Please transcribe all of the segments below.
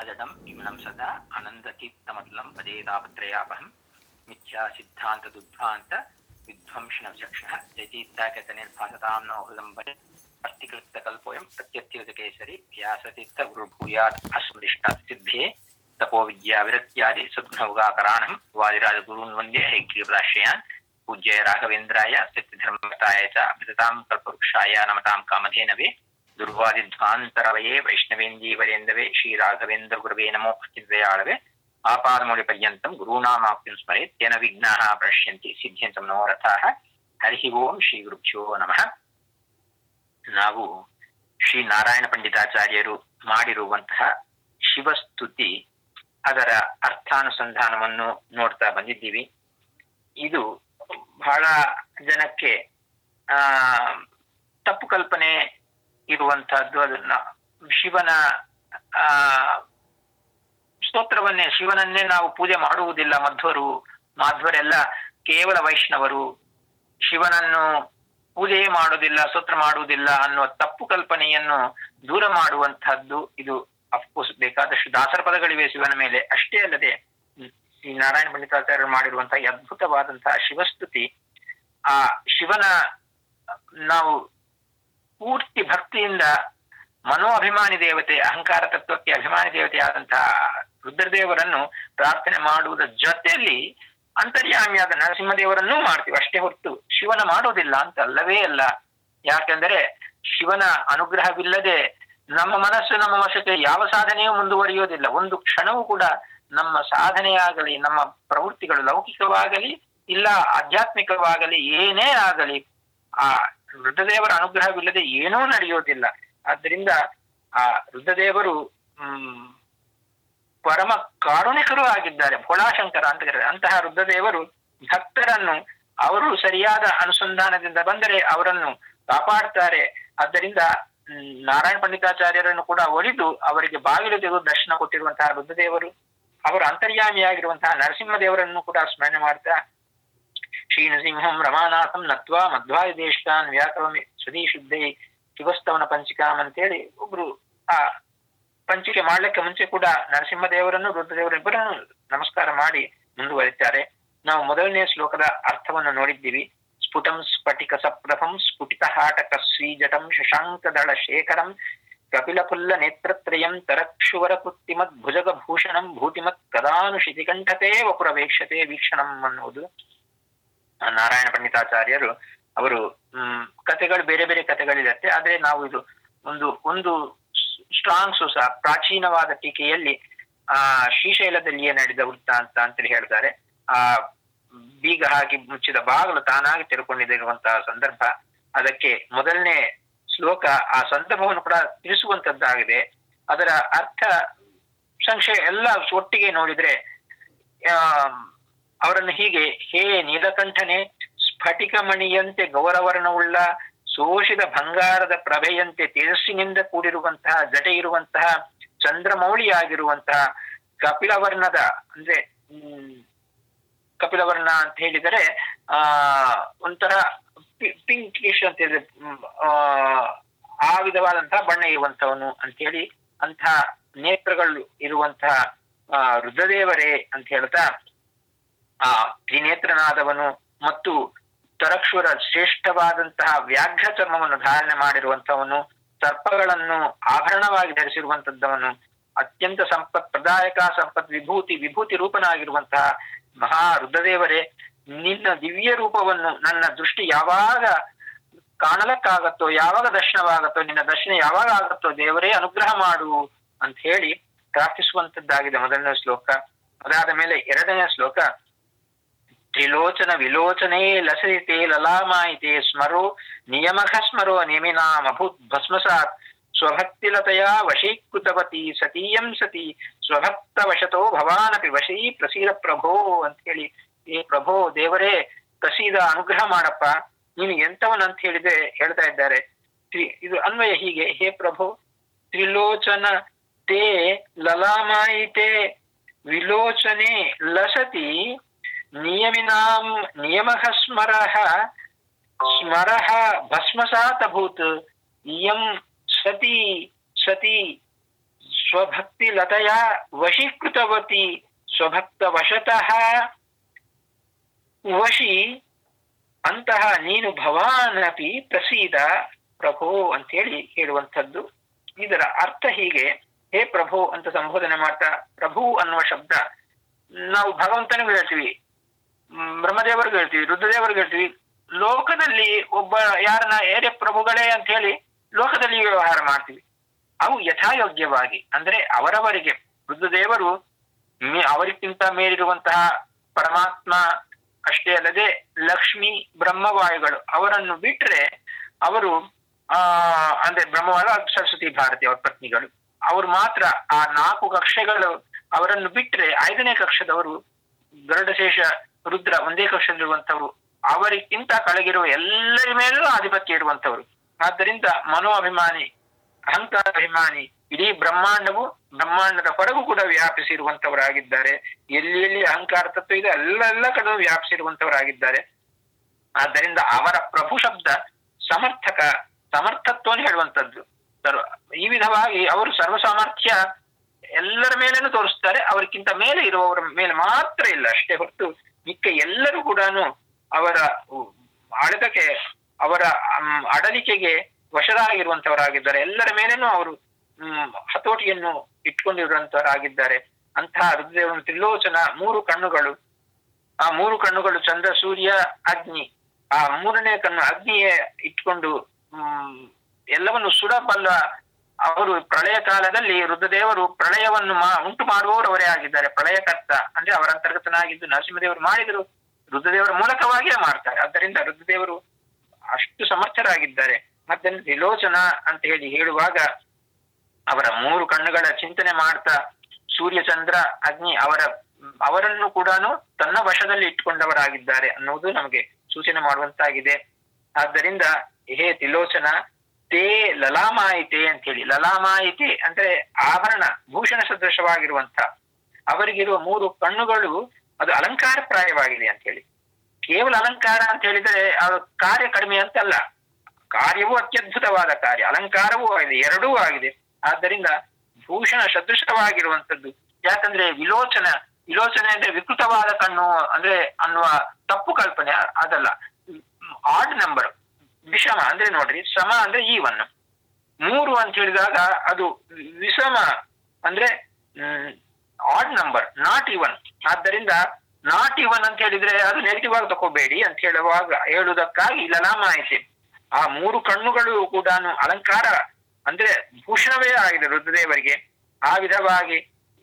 ಅಜಡಂ ವಿಮಲಂ ಸದಾ ಅನಂತಕೀರ್ತಮತಲಂ ಪದೇ ತಾಪತ್ರಯಾಪಹಂ ಮಿಥ್ಯಾ ಸಿದ್ಧಾಂತ ದುಧ್ವಾಂತ ವಿಧ್ವಂಸನ ಚಕ್ಷಃ ಜಯತೀರ್ಥಾಕತನಿರ್ಭಾಸತಾಂ ನೋ ಹೃದಂಬರೆ ಅಸ್ತಿಕೃತಕಲ್ಪೋಯಂ ಪ್ರತ್ಯತ್ಯುತಕೇಸರಿ ವ್ಯಾಸತೀರ್ಥ ಗುರುಭೂಯಾತ್ ಅಸ್ಮೃಷ್ಟಾತ್ ಸಿದ್ಧೇ ತಪೋ ವಿದ್ಯಾ ವಿರಕ್ತ್ಯಾದಿ ಸದ್ಗುಣೌಗಾಕರಾಣಂ ವಾದಿರಾಜ ಗುರುನ್ ವಂದ್ಯೇ ಹೈಗ್ರೀವದಾಶ್ರಯಾನ್ ಪೂಜ್ಯ ರಾಘವೇಂದ್ರಾಯ ಸತ್ಯಧರ್ಮತಾಯ ಚ ಭಜತಾಂ ಕಲ್ಪವೃಕ್ಷಾಯ ನಮತಾಂ ಕಾಮಧೇನವೇ ದುರ್ವಾದಿಧ್ವಾಂತರವಯೇ ವೈಷ್ಣವೇಂದೀವರೇಂದವೇ ಶ್ರೀ ರಾಘವೇಂದ್ರ ಗುರವೇ ನಮೋ ಚಿದ್ವಯಾಳವೇ ಆಪಾದಮೂಲ್ಯ ಪರ್ಯಂತಂ ಗುರುನಾಮಾಪ್ತಿಂ ಸ್ಮರೇತ್ ತೇನ ವಿಘ್ನಾಃ ಪ್ರಣಶ್ಯಂತಿ ಸಿದ್ಧ್ಯಂತ ಮನೋರಥಾಃ. ಹರಿ ಓಂ ಶ್ರೀ ಗುರುಭ್ಯೋ ನಮಃ. ನಾವು ಶ್ರೀ ನಾರಾಯಣ ಪಂಡಿತಾಚಾರ್ಯರು ಮಾಡಿರುವಂತಹ ಶಿವಸ್ತುತಿ ಅದರ ಅರ್ಥಾನುಸಂಧಾನವನ್ನು ನೋಡ್ತಾ ಬಂದಿದ್ದೀವಿ. ಇದು ಬಹಳ ಜನಕ್ಕೆ ತಪ್ಪು ಕಲ್ಪನೆ ಇರುವಂತಹದ್ದು. ಅದನ್ನ ಶಿವನ ಸ್ತೋತ್ರವನ್ನೇ, ಶಿವನನ್ನೇ ನಾವು ಪೂಜೆ ಮಾಡುವುದಿಲ್ಲ. ಮಾಧ್ವರೆಲ್ಲ ಕೇವಲ ವೈಷ್ಣವರು, ಶಿವನನ್ನು ಪೂಜೆಯೇ ಮಾಡುವುದಿಲ್ಲ, ಸ್ತೋತ್ರ ಮಾಡುವುದಿಲ್ಲ ಅನ್ನುವ ತಪ್ಪು ಕಲ್ಪನೆಯನ್ನು ದೂರ ಮಾಡುವಂತಹದ್ದು ಇದು. ಅಫ್ಕೋರ್ಸ್ ಬೇಕಾದಷ್ಟು ದಾಸರ ಪದಗಳಿವೆ ಶಿವನ ಮೇಲೆ. ಅಷ್ಟೇ ಅಲ್ಲದೆ ಈ ನಾರಾಯಣ ಪಂಡಿತಾಚಾರ್ಯರು ಮಾಡಿರುವಂತಹ ಅದ್ಭುತವಾದಂತಹ ಶಿವಸ್ತುತಿ, ಆ ಶಿವನ ನಾವು ಪೂರ್ತಿ ಭಕ್ತಿಯಿಂದ ಮನೋ ಅಭಿಮಾನಿ ದೇವತೆ, ಅಹಂಕಾರ ತತ್ವಕ್ಕೆ ಅಭಿಮಾನಿ ದೇವತೆಯಾದಂತಹ ರುದ್ರದೇವರನ್ನು ಪ್ರಾರ್ಥನೆ ಮಾಡುವುದರ ಜೊತೆಯಲ್ಲಿ ಅಂತರ್ಯಾಮಿಯಾದ ನರಸಿಂಹದೇವರನ್ನೂ ಮಾಡ್ತೀವಿ. ಅಷ್ಟೇ ಹೊರತು ಶಿವನ ಮಾಡೋದಿಲ್ಲ ಅಂತ ಅಲ್ಲವೇ ಅಲ್ಲ. ಯಾಕೆಂದರೆ ಶಿವನ ಅನುಗ್ರಹವಿಲ್ಲದೆ ನಮ್ಮ ಮನಸ್ಸು, ನಮ್ಮ ವಶಕ್ಕೆ ಯಾವ ಸಾಧನೆಯೂ ಮುಂದುವರಿಯೋದಿಲ್ಲ. ಒಂದು ಕ್ಷಣವೂ ಕೂಡ ನಮ್ಮ ಸಾಧನೆಯಾಗಲಿ, ನಮ್ಮ ಪ್ರವೃತ್ತಿಗಳು ಲೌಕಿಕವಾಗಲಿ ಇಲ್ಲ ಆಧ್ಯಾತ್ಮಿಕವಾಗಲಿ ಏನೇ ಆಗಲಿ ಆ ರುದ್ರದೇವರ ಅನುಗ್ರಹವಿಲ್ಲದೆ ಏನೂ ನಡೆಯೋದಿಲ್ಲ. ಆದ್ದರಿಂದ ಆ ರುದ್ರದೇವರು ಪರಮ ಕಾರುಣಿಕರೂ ಆಗಿದ್ದಾರೆ. ಭೋಳಾಶಂಕರ ಅಂತ ಕರೀತಾರೆ. ಅಂತಹ ರುದ್ರದೇವರು ಭಕ್ತರನ್ನು ಅವರು ಸರಿಯಾದ ಅನುಸಂಧಾನದಿಂದ ಬಂದರೆ ಅವರನ್ನು ಕಾಪಾಡ್ತಾರೆ. ಆದ್ದರಿಂದ ನಾರಾಯಣ ಪಂಡಿತಾಚಾರ್ಯರನ್ನು ಕೂಡ ಒಲಿದು ಅವರಿಗೆ ಬಾಗಿಲು ತೆಗೆದು ದರ್ಶನ ಕೊಟ್ಟಿರುವಂತಹ ರುದ್ರದೇವರು, ಅವರ ಅಂತರ್ಯಾಮಿಯಾಗಿರುವಂತಹ ನರಸಿಂಹದೇವರನ್ನು ಕೂಡ ಸ್ಮರಣೆ ಮಾಡ್ತಾ ಶ್ರೀ ನರಸಿಂಹಂ ರಮಾನಾಥಂ ನತ್ವಾ ಮಧ್ವಾಯ ದೇಶಾನ್ ವ್ಯಾಕರಮಿ ಸ್ವದೀ ಶುದ್ಧೈ ಶಿವಸ್ತವನ ಪಂಚಿಕಾಂ ಅಂತೇಳಿ ಒಬ್ರು ಆ ಪಂಚಿಕೆ ಮಾಡ್ಲಿಕ್ಕೆ ಮುಂಚೆ ಕೂಡ ನರಸಿಂಹದೇವರನ್ನು ರುದ್ರದೇವರಿಬ್ಬರನ್ನು ನಮಸ್ಕಾರ ಮಾಡಿ ಮುಂದುವರಿತಾರೆ. ನಾವು ಮೊದಲನೇ ಶ್ಲೋಕದ ಅರ್ಥವನ್ನು ನೋಡಿದ್ದೀವಿ. ಸ್ಫುಟಂ ಸ್ಫಟಿಕ ಸಪ್ರಭಂ ಸ್ಫುಟಿತ ಹಾಟಕ ಶ್ರೀಜಟಂ ಶಶಾಂಕದಳ ಶೇಖರಂ ಕಪಿಲಪುಲ್ಲ ನೇತ್ರತ್ರಯಂ ತರಕ್ಷುವರ ಕೃತ್ತಿಮದ್ ಭುಜಗ ಭೂಷಣಂ ಭೂತಿಮತ್ ಕದಾನುಷಿತಿ ಕಂಠತೆ ವಪುರವೇಕ್ಷತೆ ವೀಕ್ಷಣಂ ಅನ್ನುವುದು ನಾರಾಯಣ ಪಂಡಿತಾಚಾರ್ಯರು. ಅವರು ಕಥೆಗಳು ಬೇರೆ ಬೇರೆ ಕಥೆಗಳಿರುತ್ತೆ. ಆದ್ರೆ ನಾವು ಇದು ಒಂದು ಸ್ಟ್ರಾಂಗ್ ಸೋಸ ಪ್ರಾಚೀನವಾದ ಟೀಕೆಯಲ್ಲಿ ಶ್ರೀಶೈಲದಲ್ಲಿಯೇ ನಡೆದ ವೃತ್ತಾಂತ ಅಂತೇಳಿ ಹೇಳ್ತಾರೆ. ಆ ಬೀಗ ಹಾಕಿ ಮುಚ್ಚಿದ ಬಾಗಿಲು ತಾನಾಗಿ ತೆರೆಕೊಂಡಿರುವಂತಹ ಸಂದರ್ಭ, ಅದಕ್ಕೆ ಮೊದಲನೇ ಶ್ಲೋಕ ಆ ಸಂದರ್ಭವನ್ನು ಕೂಡ ತಿಳಿಸುವಂತದ್ದಾಗಿದೆ. ಅದರ ಅರ್ಥ ಸಂಶಯ ಎಲ್ಲ ಒಟ್ಟಿಗೆ ನೋಡಿದ್ರೆ ಅವರನ್ನು ಹೀಗೆ: ಹೇ ನೀಲಕಂಠನೆ, ಸ್ಫಟಿಕ ಮಣಿಯಂತೆ ಗೌರವರ್ಣವುಳ್ಳ ಶೋಷಿತ ಬಂಗಾರದ ಪ್ರಭೆಯಂತೆ ತೇಜಸ್ಸಿನಿಂದ ಕೂಡಿರುವಂತಹ ಜಟೆ ಇರುವಂತಹ ಚಂದ್ರಮೌಳಿಯಾಗಿರುವಂತಹ ಕಪಿಲವರ್ಣದ, ಅಂದ್ರೆ ಕಪಿಲವರ್ಣ ಅಂತ ಹೇಳಿದರೆ ಒಂಥರ ಪಿಂಕಿಶ್ ಅಂತ ಹೇಳಿದ್ರೆ ಆ ವಿಧವಾದಂತಹ ಬಣ್ಣ ಇರುವಂತವನು ಅಂತ ಹೇಳಿ, ಅಂತಹ ನೇತ್ರಗಳು ಇರುವಂತಹ ರುದ್ರದೇವರೇ ಅಂತ ಹೇಳ್ತಾ, ಆ ತ್ರಿನೇತ್ರನಾದವನು ಮತ್ತು ತರಕ್ಷುರ ಶ್ರೇಷ್ಠವಾದಂತಹ ವ್ಯಾಘ್ರ ಚರ್ಮವನ್ನು ಧಾರಣೆ ಮಾಡಿರುವಂತವನು, ಸರ್ಪಗಳನ್ನು ಆಭರಣವಾಗಿ ಧರಿಸಿರುವಂತದ್ದವನು, ಅತ್ಯಂತ ಸಂಪತ್ ಪ್ರದಾಯಕ ಸಂಪತ್ ವಿಭೂತಿ ರೂಪನಾಗಿರುವಂತಹ ಮಹಾ ರುದ್ರದೇವರೇ, ನಿನ್ನ ದಿವ್ಯ ರೂಪವನ್ನು ನನ್ನ ದೃಷ್ಟಿ ಯಾವಾಗ ಕಾಣಲಕ್ಕಾಗತ್ತೋ, ಯಾವಾಗ ದರ್ಶನವಾಗತ್ತೋ, ನಿನ್ನ ದರ್ಶನ ಯಾವಾಗ ಆಗತ್ತೋ ದೇವರೇ ಅನುಗ್ರಹ ಮಾಡು ಅಂತ ಹೇಳಿ ಪ್ರಾರ್ಥಿಸುವಂತದ್ದಾಗಿದೆ ಮೊದಲನೇ ಶ್ಲೋಕ. ಅದಾದ ಮೇಲೆ ಎರಡನೇ ಶ್ಲೋಕ: ತ್ರಿಲೋಚನ ವಿಲೋಚನೆ ಲಸರಿತೆ ಲಲಾಮಾಯಿತೆ ಸ್ಮರೋ ನಿಯಮಃ ಸ್ಮರೋ ನೇಮಿನಾಮಭೂತ್ ಭಸ್ಮಸಾತ್ ಸ್ವಭಕ್ತಿಲತೆಯ ವಶೀಕೃತವತಿ ಸತೀಯಂ ಸತಿ ಸ್ವಭಕ್ತ ವಶತೋ ಭವಾನಪಿ ವಶೀ ಪ್ರಸೀದ ಪ್ರಭೋ ಅಂತ ಹೇಳಿ, ಏ ಪ್ರಭೋ ದೇವರೇ ಪ್ರಸೀದ ಅನುಗ್ರಹ ಮಾಡಪ್ಪ, ನೀನು ಎಂತವನಂತ ಹೇಳಿದೆ ಹೇಳ್ತಾ ಇದ್ದಾರೆ. ಇದು ಅನ್ವಯ ಹೀಗೆ: ಹೇ ಪ್ರಭೋ, ತ್ರಿಲೋಚನ ತೇ ಲಲಾಮಾಯಿತೆ ವಿಲೋಚನೆ ಲಸತಿ ನಿಯಮಿನಾಂ ನಿಯಮಃ ಸ್ಮರಃ ಭಸ್ಮಸಾತ್ ಅಭೂತ್ ಇಯಂ ಸತಿ ಸ್ವಭಕ್ತಿ ಲತೆಯ ವಶೀಕೃತವತಿ ಸ್ವಭಕ್ತ ವಶತಃ ವಶಿ ಅಂತಹ ನೀನು ಭವಾನಪಿ ಪ್ರಸೀದ ಪ್ರಭೋ ಅಂತೇಳಿ ಹೇಳುವಂಥದ್ದು. ಇದರ ಅರ್ಥ ಹೀಗೆ, ಹೇ ಪ್ರಭೋ ಅಂತ ಸಂಬೋಧನೆ ಮಾಡ್ತಾ, ಪ್ರಭು ಅನ್ನುವ ಶಬ್ದ ನಾವು ಭಗವಂತನಿಗೂ ಹೇಳ್ತೀವಿ, ಬ್ರಹ್ಮದೇವರಿಗೂ ಹೇಳ್ತೀವಿ, ರುದ್ರದೇವರಿಗೂ ಹೇಳ್ತೀವಿ. ಲೋಕದಲ್ಲಿ ಒಬ್ಬ ಯಾರನ್ನ ಏರೇ ಪ್ರಭುಗಳೇ ಅಂತ ಹೇಳಿ ಲೋಕದಲ್ಲಿ ವ್ಯವಹಾರ ಮಾಡ್ತೀವಿ. ಅವು ಯಥಾಯೋಗ್ಯವಾಗಿ ಅಂದ್ರೆ ಅವರವರಿಗೆ, ರುದ್ರದೇವರು ಅವರಿಗಿಂತ ಮೇಲಿರುವಂತಹ ಪರಮಾತ್ಮ ಅಷ್ಟೇ ಅಲ್ಲದೆ ಲಕ್ಷ್ಮಿ ಬ್ರಹ್ಮವಾಯುಗಳು ಅವರನ್ನು ಬಿಟ್ರೆ ಅವರು ಅಂದ್ರೆ ಬ್ರಹ್ಮವಾಯು ಸರಸ್ವತಿ ಭಾರತಿ ಅವರ ಪತ್ನಿಗಳು, ಅವರು ಮಾತ್ರ ಆ 4 ಕಕ್ಷೆಗಳು ಅವರನ್ನು ಬಿಟ್ರೆ 5ನೇ ಕಕ್ಷದವರು ಗರುಡಶೇಷ ರುದ್ರ ಒಂದೇ ಕಕ್ಷದಲ್ಲಿರುವಂತವರು, ಅವರಿಗಿಂತ ಕೆಳಗಿರುವ ಎಲ್ಲರ ಮೇಲೂ ಆಧಿಪತ್ಯ ಇರುವಂತವರು. ಆದ್ದರಿಂದ ಮನೋಅಭಿಮಾನಿ, ಅಹಂಕಾರಾಭಿಮಾನಿ, ಇಡೀ ಬ್ರಹ್ಮಾಂಡದ ಹೊರಗೂ ಕೂಡ ವ್ಯಾಪಿಸಿರುವಂತವರಾಗಿದ್ದಾರೆ. ಎಲ್ಲಿ ಅಹಂಕಾರ ತತ್ವ ಇದೆ ಎಲ್ಲ ಕಡೆ ವ್ಯಾಪಿಸಿರುವಂತವರಾಗಿದ್ದಾರೆ. ಆದ್ದರಿಂದ ಅವರ ಪ್ರಭು ಶಬ್ದ ಸಮರ್ಥತ್ವವನ್ನು ಹೇಳುವಂತದ್ದು. ಈ ವಿಧವಾಗಿ ಅವರು ಸರ್ವ ಸಾಮರ್ಥ್ಯ ಎಲ್ಲರ ಮೇಲೇನೂ ತೋರಿಸ್ತಾರೆ, ಅವರಿಗಿಂತ ಮೇಲೆ ಇರುವವರ ಮೇಲೆ ಮಾತ್ರ ಇಲ್ಲ ಅಷ್ಟೇ ಹೊರತು ಮಿಕ್ಕ ಎಲ್ಲರೂ ಕೂಡ ಅವರ ಆಡಳಿತಕ್ಕೆ, ಅವರ ಆಡಳಿಕೆಗೆ ವಶರಾಗಿರುವಂತವರಾಗಿದ್ದಾರೆ. ಎಲ್ಲರ ಮೇಲೇನೂ ಅವರು ಹತೋಟಿಯನ್ನು ಇಟ್ಕೊಂಡಿರುವಂತವರಾಗಿದ್ದಾರೆ. ಅಂತಹ ರುದ್ರದೇವನ ತ್ರಿಲೋಚನ 3 ಕಣ್ಣುಗಳು, ಆ 3 ಕಣ್ಣುಗಳು ಚಂದ್ರ ಸೂರ್ಯ ಅಗ್ನಿ, ಆ 3ನೇ ಕಣ್ಣು ಅಗ್ನಿಯೇ ಇಟ್ಕೊಂಡು ಎಲ್ಲವನ್ನು ಸುಡಬಲ್ಲ ಅವರು. ಪ್ರಳಯ ಕಾಲದಲ್ಲಿ ರುದ್ರದೇವರು ಪ್ರಳಯವನ್ನು ಉಂಟು ಮಾಡುವವರವರೇ ಆಗಿದ್ದಾರೆ. ಪ್ರಳಯಕರ್ತ ಅಂದ್ರೆ ಅವರ ಅಂತರ್ಗತನಾಗಿದ್ದು ನರಸಿಂಹದೇವರು ಮಾಡಿದರು, ರುದ್ರದೇವರ ಮೂಲಕವಾಗಿಯೇ ಮಾಡ್ತಾರೆ. ಆದ್ದರಿಂದ ರುದ್ರದೇವರು ಅಷ್ಟು ಸಮರ್ಥರಾಗಿದ್ದಾರೆ. ಮತ್ತೆ ತ್ರಿಲೋಚನ ಅಂತ ಹೇಳುವಾಗ ಅವರ 3 ಕಣ್ಣುಗಳ ಚಿಂತನೆ ಮಾಡ್ತಾ ಸೂರ್ಯ ಚಂದ್ರ ಅಗ್ನಿ ಅವರನ್ನು ಕೂಡ ತನ್ನ ವಶದಲ್ಲಿ ಇಟ್ಟುಕೊಂಡವರಾಗಿದ್ದಾರೆ ಅನ್ನುವುದು ನಮಗೆ ಸೂಚನೆ ಮಾಡುವಂತಾಗಿದೆ. ಆದ್ದರಿಂದ ಹೇ ತ್ರಿಲೋಚನ ತೇ ಲಲಾಮಾಯಿತೆ ಅಂತ ಹೇಳಿ, ಲಲಾಮಾಯಿತೆ ಅಂದ್ರೆ ಆಭರಣ ಭೂಷಣ ಸದೃಶವಾಗಿರುವಂತ ಅವರಿಗಿರುವ 3 ಕಣ್ಣುಗಳು ಅದು ಅಲಂಕಾರಪ್ರಾಯವಾಗಿದೆ ಅಂತ ಹೇಳಿ. ಕೇವಲ ಅಲಂಕಾರ ಅಂತ ಹೇಳಿದ್ರೆ ಅದು ಕಾರ್ಯ ಕಡಿಮೆ ಅಂತಲ್ಲ, ಕಾರ್ಯವೂ ಅತ್ಯದ್ಭುತವಾದ ಕಾರ್ಯ, ಅಲಂಕಾರವೂ ಆಗಿದೆ, ಎರಡೂ ಆಗಿದೆ. ಆದ್ದರಿಂದ ಭೂಷಣ ಸದೃಶವಾಗಿರುವಂತದ್ದು. ಯಾಕಂದ್ರೆ ವಿಲೋಚನೆ ಅಂದ್ರೆ ವಿಕೃತವಾದ ಕಣ್ಣು ಅಂದ್ರೆ ಅನ್ನುವ ತಪ್ಪು ಕಲ್ಪನೆ ಅದಲ್ಲ. ಆಡ್ ನಂಬರ್, ವಿಷಮ ಅಂದ್ರೆ ನೋಡ್ರಿ, ಸಮ ಅಂದ್ರೆ ಈವನ್, 3 ಅಂತ ಹೇಳಿದಾಗ ಅದು ವಿಷಮ ಅಂದ್ರೆ ಆಡ್ ನಂಬರ್, ನಾಟ್ ಇವನ್. ಆದ್ದರಿಂದ ನಾಟ್ ಇವನ್ ಅಂತ ಹೇಳಿದ್ರೆ ಅದು ನೆಗೆಟಿವ್ ಆಗಿ ತಗೋಬೇಡಿ ಅಂತ ಹೇಳುವುದಕ್ಕಾಗಿ ಲಲಾಮಾಯಿತೆ. ಆ 3 ಕಣ್ಣುಗಳು ಕೂಡ ಅಲಂಕಾರ ಅಂದ್ರೆ ಭೂಷಣವೇ ಆಗಿದೆ ರುದ್ರದೇವರಿಗೆ. ಆ ವಿಧವಾಗಿ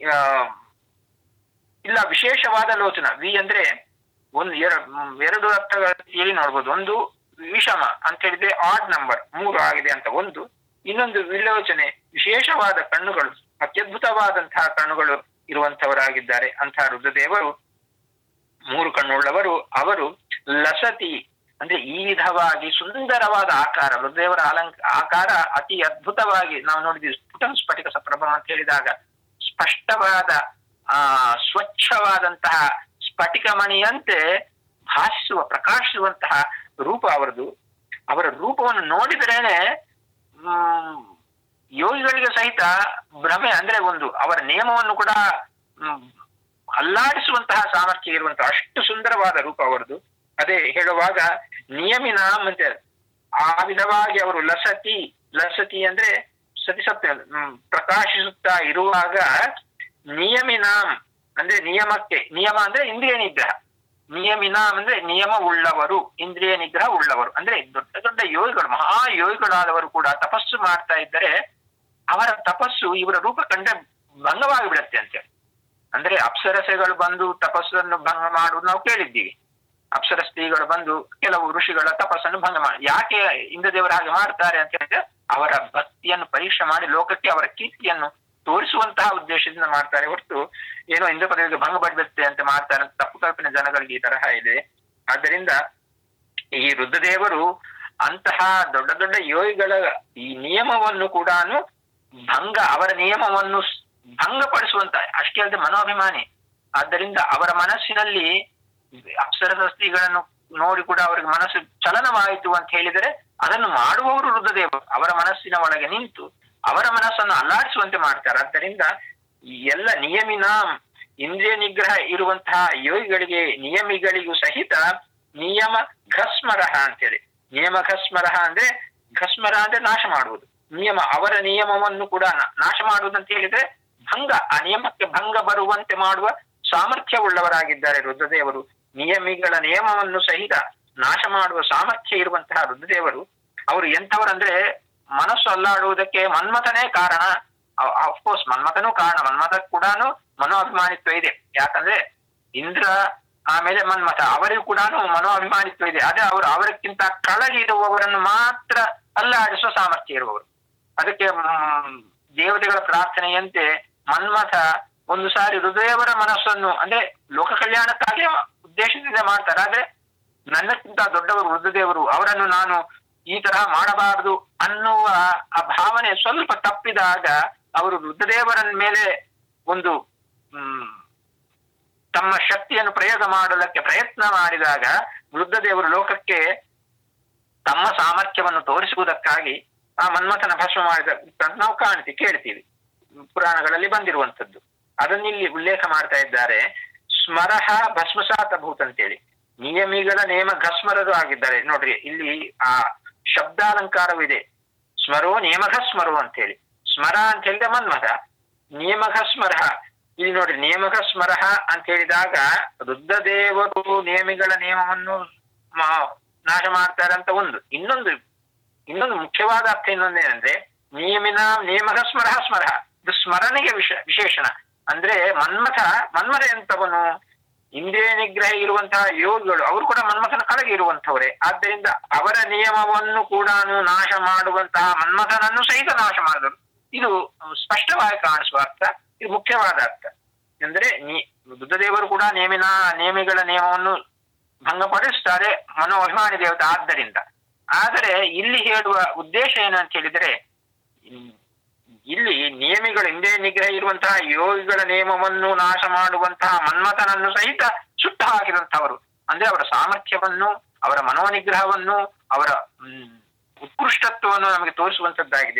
ಇಲ್ಲ ವಿಶೇಷವಾದ ಲೋಚನ. ವಿ ಅಂದ್ರೆ ಎರಡು ಅರ್ಥಗಳಲ್ಲಿ ನೋಡ್ಬೋದು. ಒಂದು ವಿಷಮ ಅಂತ ಹೇಳಿದ್ರೆ ಆಡ್ ನಂಬರ್ 3 ಆಗಿದೆ ಅಂತ ಒಂದು, ಇನ್ನೊಂದು ವಿಲೋಚನೆ ವಿಶೇಷವಾದ ಕಣ್ಣುಗಳು, ಅತ್ಯದ್ಭುತವಾದಂತಹ ಕಣ್ಣುಗಳು ಇರುವಂತವರಾಗಿದ್ದಾರೆ. ಅಂತಹ ರುದ್ರದೇವರು 3 ಕಣ್ಣುಳ್ಳವರು. ಅವರು ಲಸತಿ ಅಂದ್ರೆ ಈ ವಿಧವಾಗಿ ಸುಂದರವಾದ ಆಕಾರ, ರುದ್ರದೇವರ ಆಕಾರ ಅತಿ ಅದ್ಭುತವಾಗಿ ನಾವು ನೋಡಿದ್ವಿ. ಸ್ಫುಟಂ ಸ್ಫಟಿಕ ಸಪ್ರಭಂ ಅಂತ ಹೇಳಿದಾಗ ಸ್ಪಷ್ಟವಾದ ಸ್ವಚ್ಛವಾದಂತಹ ಸ್ಫಟಿಕ ಮಣಿಯಂತೆ ಭಾಷಿಸುವ ಪ್ರಕಾಶಿಸುವಂತಹ ರೂಪ ಅವರದು. ಅವರ ರೂಪವನ್ನು ನೋಡಿದ್ರೇನೆ ಯೋಗಿಗಳಿಗೆ ಸಹಿತ ಭ್ರಮೆ ಅಂದ್ರೆ ಒಂದು ಅವರ ನಿಯಮವನ್ನು ಕೂಡ ಅಲ್ಲಾಡಿಸುವಂತಹ ಸಾಮರ್ಥ್ಯ ಇರುವಂತಹ ಅಷ್ಟು ಸುಂದರವಾದ ರೂಪ ಅವರದು. ಅದೇ ಹೇಳುವಾಗ ನಿಯಮಿನಾಮ್ ಅಂತ ಆ ವಿಧವಾಗಿ ಅವರು ಲಸತಿ ಅಂದ್ರೆ ಸತಿಸತ್ಯ ಪ್ರಕಾಶಿಸುತ್ತಾ ಇರುವಾಗ ನಿಯಮಿನಾಮ್ ಅಂದ್ರೆ ನಿಯಮಕ್ಕೆ, ನಿಯಮ ಅಂದ್ರೆ ಇಂದ್ರಿಯ ನಿಗ್ರಹ, ನಿಯಮಿನಾಮ್ ಅಂದ್ರೆ ನಿಯಮ ಉಳ್ಳವರು, ಇಂದ್ರಿಯ ನಿಗ್ರಹ ಉಳ್ಳವರು. ಅಂದ್ರೆ ದೊಡ್ಡ ದೊಡ್ಡ ಯೋಗಿಗಳು, ಮಹಾಯೋಗಿಗಳಾದವರು ಕೂಡ ತಪಸ್ಸು ಮಾಡ್ತಾ ಇದ್ದರೆ ಅವರ ತಪಸ್ಸು ಇವರ ರೂಪ ಕಂಡ್ರೆ ಭಂಗವಾಗಿ ಬಿಡುತ್ತೆ ಅಂತೇಳಿ. ಅಂದ್ರೆ ಅಪ್ಸರಸೆಗಳು ಬಂದು ತಪಸ್ಸನ್ನು ಭಂಗ ಮಾಡುವುದು ನಾವು ಕೇಳಿದ್ದೀವಿ. ಅಪ್ಸರ ಸ್ತ್ರೀಗಳು ಬಂದು ಕೆಲವು ಋಷಿಗಳ ತಪಸ್ಸನ್ನು ಭಂಗ ಮಾಡಿ, ಯಾಕೆ ಇಂದ್ರದೇವರ ಹಾಗೆ ಮಾಡ್ತಾರೆ ಅಂತ ಹೇಳಿದ್ರೆ ಅವರ ಭಕ್ತಿಯನ್ನು ಪರೀಕ್ಷೆ ಮಾಡಿ ಲೋಕಕ್ಕೆ ಅವರ ಕೀರ್ತಿಯನ್ನು ತೋರಿಸುವಂತಹ ಉದ್ದೇಶದಿಂದ ಮಾಡ್ತಾರೆ ಹೊರತು ಏನೋ ಇಂದ್ರ ಪದವಿಗೆ ಭಂಗ ಪಡಿರುತ್ತೆ ಅಂತ ಮಾಡ್ತಾರೆ ಅಂತ ತಪ್ಪು ಕಲ್ಪನೆ ಜನಗಳಿಗೆ ಈ ತರಹ ಇದೆ. ಆದ್ದರಿಂದ ಈ ರುದ್ರದೇವರು ಅಂತಹ ದೊಡ್ಡ ದೊಡ್ಡ ಯೋಗಿಗಳ ಈ ನಿಯಮವನ್ನು ಕೂಡ ಅವರ ನಿಯಮವನ್ನು ಭಂಗಪಡಿಸುವಂತ, ಅಷ್ಟೇ ಅಲ್ಲದೆ ಮನೋಭಿಮಾನಿ. ಆದ್ದರಿಂದ ಅವರ ಮನಸ್ಸಿನಲ್ಲಿ ಅಪ್ಸರದ ಸ್ತ್ರೀಗಳನ್ನು ನೋಡಿ ಕೂಡ ಅವರಿಗೆ ಮನಸ್ಸು ಚಲನವಾಯಿತು ಅಂತ ಹೇಳಿದರೆ ಅದನ್ನು ಮಾಡುವವರು ರುದ್ರದೇವರು. ಅವರ ಮನಸ್ಸಿನ ಒಳಗೆ ನಿಂತು ಅವರ ಮನಸ್ಸನ್ನು ಅಲ್ಲಾಡಿಸುವಂತೆ ಮಾಡ್ತಾರೆ. ಆದ್ದರಿಂದ ಈ ಎಲ್ಲ ನಿಯಮಿನ ಇಂದ್ರಿಯ ನಿಗ್ರಹ ಇರುವಂತಹ ಯೋಗಿಗಳಿಗೆ, ನಿಯಮಿಗಳಿಗೂ ಸಹಿತ ನಿಯಮ ಘಸ್ಮರಹ ಅಂತೇಳಿ. ನಿಯಮ ಘಸ್ಮರಹ ಅಂದ್ರೆ, ಘಸ್ಮರ ಅಂದ್ರೆ ನಾಶ ಮಾಡುವುದು. ನಿಯಮ, ಅವರ ನಿಯಮವನ್ನು ಕೂಡ ನಾಶ ಮಾಡುವುದು ಅಂತ ಹೇಳಿದ್ರೆ ಭಂಗ, ಆ ನಿಯಮಕ್ಕೆ ಭಂಗ ಬರುವಂತೆ ಮಾಡುವ ಸಾಮರ್ಥ್ಯವುಳ್ಳವರಾಗಿದ್ದಾರೆ ರುದ್ರದೇವರು. ನಿಯಮಿಗಳ ನಿಯಮವನ್ನು ಸಹಿತ ನಾಶ ಮಾಡುವ ಸಾಮರ್ಥ್ಯ ಇರುವಂತಹ ರುದ್ರದೇವರು. ಅವರು ಎಂಥವರಂದ್ರೆ, ಮನಸ್ಸು ಅಲ್ಲಾಡುವುದಕ್ಕೆ ಮನ್ಮಥನೇ ಕಾರಣ. ಅಫ್ಕೋರ್ಸ್ ಮನ್ಮಥನೂ ಕಾರಣ, ಮನ್ಮಥ ಕೂಡ ಮನೋಅಭಿಮಾನಿತ್ವ ಇದೆ. ಯಾಕಂದ್ರೆ ಇಂದ್ರ ಆಮೇಲೆ ಮನ್ಮಥ ಅವರಿಗೂ ಕೂಡ ಮನೋಅಭಿಮಾನಿತ್ವ ಇದೆ. ಅದೇ ಅವರು ಅವರಕ್ಕಿಂತ ಕೆಳಗಿರುವವರನ್ನು ಮಾತ್ರ ಅಲ್ಲಾಡಿಸುವ ಸಾಮರ್ಥ್ಯ ಇರುವವರು. ಅದಕ್ಕೆ ದೇವತೆಗಳ ಪ್ರಾರ್ಥನೆಯಂತೆ ಮನ್ಮಥ ಒಂದು ಸಾರಿ ರುದ್ರದೇವರ ಮನಸ್ಸನ್ನು, ಅಂದ್ರೆ ಲೋಕ ಕಲ್ಯಾಣಕ್ಕಾಗಿ ಉದ್ದೇಶದಿಂದ ಮಾಡ್ತಾರೆ. ಆದ್ರೆ ನನ್ನಕ್ಕಿಂತ ದೊಡ್ಡವರು ರುದ್ರದೇವರು, ಅವರನ್ನು ನಾನು ಈ ತರಹ ಮಾಡಬಾರದು ಅನ್ನುವ ಆ ಭಾವನೆ ಸ್ವಲ್ಪ ತಪ್ಪಿದಾಗ ಅವರು ರುದ್ರದೇವರ ಮೇಲೆ ಒಂದು ತಮ್ಮ ಶಕ್ತಿಯನ್ನು ಪ್ರಯೋಗ ಮಾಡಲಿಕ್ಕೆ ಪ್ರಯತ್ನ ಮಾಡಿದಾಗ ರುದ್ರದೇವರು ಲೋಕಕ್ಕೆ ತಮ್ಮ ಸಾಮರ್ಥ್ಯವನ್ನು ತೋರಿಸುವುದಕ್ಕಾಗಿ ಆ ಮನ್ಮಥನ ಭಸ್ಮ ಮಾಡಿದ ನಾವು ಕೇಳ್ತೀವಿ, ಪುರಾಣಗಳಲ್ಲಿ ಬಂದಿರುವಂತದ್ದು. ಅದನ್ನಿಲ್ಲಿ ಉಲ್ಲೇಖ ಮಾಡ್ತಾ ಇದ್ದಾರೆ. ಸ್ಮರಹ ಭಸ್ಮಸಾತ ಭೂತ್ ಅಂತೇಳಿ, ನಿಯಮಿಗಳ ನೇಮ ಘಸ್ಮರರು ಆಗಿದ್ದಾರೆ. ನೋಡ್ರಿ, ಇಲ್ಲಿ ಆ ಶಬ್ದಾಲಂಕಾರವಿದೆ. ಸ್ಮರೋ ನೇಮಘ ಸ್ಮರೋ ಅಂತೇಳಿ. ಸ್ಮರ ಅಂತ ಹೇಳಿದ್ರೆ ಮನ್ಮಥ, ನಿಯಮಘ ಸ್ಮರಹ. ಇಲ್ಲಿ ನೋಡ್ರಿ, ನೇಮಘ ಸ್ಮರಹ ಅಂತ ಹೇಳಿದಾಗ ರುದ್ರದೇವರು ನೇಮಿಗಳ ನಿಯಮವನ್ನು ನಾಶ ಮಾಡ್ತಾರಂತ ಒಂದು. ಇನ್ನೊಂದು ಮುಖ್ಯವಾದ ಅರ್ಥ ಇನ್ನೊಂದೇನಂದ್ರೆ, ನೇಮಘ ಸ್ಮರಹ ಸ್ಮರಹ, ಇದು ಸ್ಮರಣೆಗೆ ವಿಶೇಷಣ. ಅಂದ್ರೆ ಮನ್ಮಥ ಎಂತವನು, ಇಂದ್ರಿಯ ನಿಗ್ರಹ ಇರುವಂತಹ ಯೋಗಿಗಳು, ಅವರು ಕೂಡ ಮನ್ಮಥನ ಕೆಳಗೆ ಇರುವಂತವರೇ. ಆದ್ದರಿಂದ ಅವರ ನಿಯಮವನ್ನು ಕೂಡ ನಾಶ ಮಾಡುವಂತಹ ಮನ್ಮಥನನ್ನು ಸಹಿತ ನಾಶ ಮಾಡಿದರು. ಇದು ಸ್ಪಷ್ಟವಾಗಿ ಕಾಣಿಸುವ ಅರ್ಥ, ಇದು ಮುಖ್ಯವಾದ ಅರ್ಥ. ಅಂದ್ರೆ ರುದ್ರದೇವರು ಕೂಡ ನೇಮಿಗಳ ನಿಯಮವನ್ನು ಭಂಗಪಡಿಸ್ತಾರೆ, ಮನೋಅಭಿಮಾನಿ ದೇವತೆ ಆದ್ದರಿಂದ. ಆದರೆ ಇಲ್ಲಿ ಹೇಳುವ ಉದ್ದೇಶ ಏನಂತ ಹೇಳಿದ್ರೆ, ಇಲ್ಲಿ ನಿಯಮಿಗಳು, ಇಂದ್ರಿಯ ನಿಗ್ರಹ ಇರುವಂತಹ ಯೋಗಿಗಳ ನಿಯಮವನ್ನು ನಾಶ ಮಾಡುವಂತಹ ಮನ್ಮಥನನ್ನು ಸಹಿತ ಸುಟ್ಟು ಹಾಕಿದಂಥವರು. ಅಂದ್ರೆ ಅವರ ಸಾಮರ್ಥ್ಯವನ್ನು, ಅವರ ಮನೋನಿಗ್ರಹವನ್ನು, ಅವರ ಉತ್ಕೃಷ್ಟತ್ವವನ್ನು ನಮಗೆ ತೋರಿಸುವಂತದ್ದಾಗಿದೆ.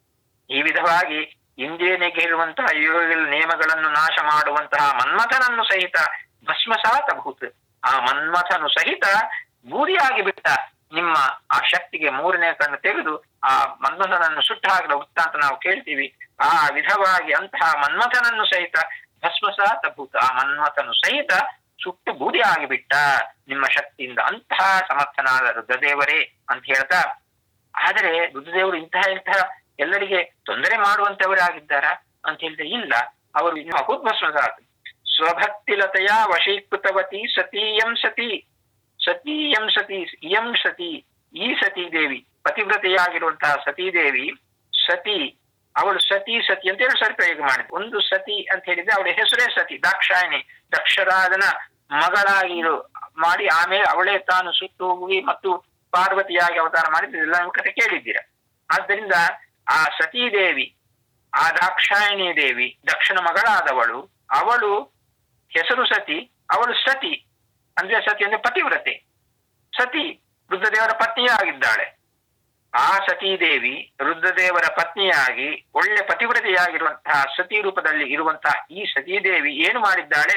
ಈ ವಿಧವಾಗಿ ಇಂದ್ರಿಯ ನಿಗ್ರಹ ಇರುವಂತಹ ಯೋಗಿಗಳ ನಿಯಮಗಳನ್ನು ನಾಶ ಮಾಡುವಂತಹ ಮನ್ಮಥನನ್ನು ಸಹಿತ ಭಸ್ಮಸಾತ ಭೂತ್, ಆ ಮನ್ಮಥನು ಸಹಿತ ಬೂದಿಯಾಗಿ ಬಿಟ್ಟ. ನಿಮ್ಮ ಆ ಶಕ್ತಿಗೆ ಮೂರನೇ ಕಣ್ಣು ತೆಗೆದು ಆ ಮನ್ಮಥನನ್ನು ಸುಟ್ಟು ಹಾಕಿದ ವೃತ್ತಾಂತ ನಾವು ಕೇಳ್ತೀವಿ. ಆ ವಿಧವಾಗಿ ಅಂತಹ ಮನ್ಮಥನನ್ನು ಸಹಿತ ಭಸ್ಮಸಾತ ಭೂತ, ಆ ಮನ್ಮಥನು ಸಹಿತ ಸುಟ್ಟು ಬೂದಿ ಆಗಿಬಿಟ್ಟ ನಿಮ್ಮ ಶಕ್ತಿಯಿಂದ. ಅಂತಹ ಸಮರ್ಥನಾದ ರುದ್ರದೇವರೇ ಅಂತ ಹೇಳ್ತಾ, ಆದರೆ ರುದ್ರದೇವರು ಇಂತಹ ಎಲ್ಲರಿಗೆ ತೊಂದರೆ ಮಾಡುವಂತವರೇ ಆಗಿದ್ದಾರಾ ಅಂತ ಹೇಳಿದ್ರೆ ಇಲ್ಲ. ಅವರು ಇನ್ನು ಅಕುದ್ಭಸ್ಮಸಾತ ಸ್ವಭಕ್ತಿಲತೆಯ ವಶೀಕೃತವತಿ ಸತೀಯಂ ಸತಿ, ಸತೀಯಂ ಸತಿ, ಇಯಂ ಸತಿ, ಈ ಸತೀ ದೇವಿ ಪತಿವ್ರತೆಯಾಗಿರುವಂತಹ ಸತೀದೇವಿ. ಸತಿ, ಅವಳು ಸತಿ ಅಂತ ಹೇಳಿ ಸರಿ ಪ್ರಯೋಗ ಮಾಡಿದ್ರು. ಒಂದು ಸತಿ ಅಂತ ಹೇಳಿದ್ರೆ ಅವಳ ಹೆಸರೇ ಸತಿ, ದಾಕ್ಷಾಯಣಿ, ದಕ್ಷರಾಜನ ಮಗಳಾಗಿ ಮಾಡಿ ಆಮೇಲೆ ಅವಳೇ ತಾನು ಸುಟ್ಟು ಹೋಗಿ ಮತ್ತು ಪಾರ್ವತಿಯಾಗಿ ಅವತಾರ ಮಾಡಿದ್ದು ಎಲ್ಲ ಕಥೆ ಕೇಳಿದ್ದೀರ. ಆದ್ದರಿಂದ ಆ ಸತೀದೇವಿ, ಆ ದಾಕ್ಷಾಯಣಿ ದೇವಿ, ದಕ್ಷನ ಮಗಳಾದವಳು, ಅವಳು ಹೆಸರು ಸತಿ, ಅವಳು ಸತಿ ಅಂದ್ರೆ ಸತಿ ಅಂದ್ರೆ ಪತಿವ್ರತೆ. ಸತಿ ರುದ್ರದೇವರ ಪತ್ನಿಯಾಗಿದ್ದಾಳೆ. ಆ ಸತೀದೇವಿ ರುದ್ರದೇವರ ಪತ್ನಿಯಾಗಿ ಒಳ್ಳೆ ಪತಿವ್ರತೆಯಾಗಿರುವಂತಹ ಸತಿ ರೂಪದಲ್ಲಿ ಇರುವಂತಹ ಈ ಸತೀದೇವಿ ಏನು ಮಾಡಿದ್ದಾಳೆ,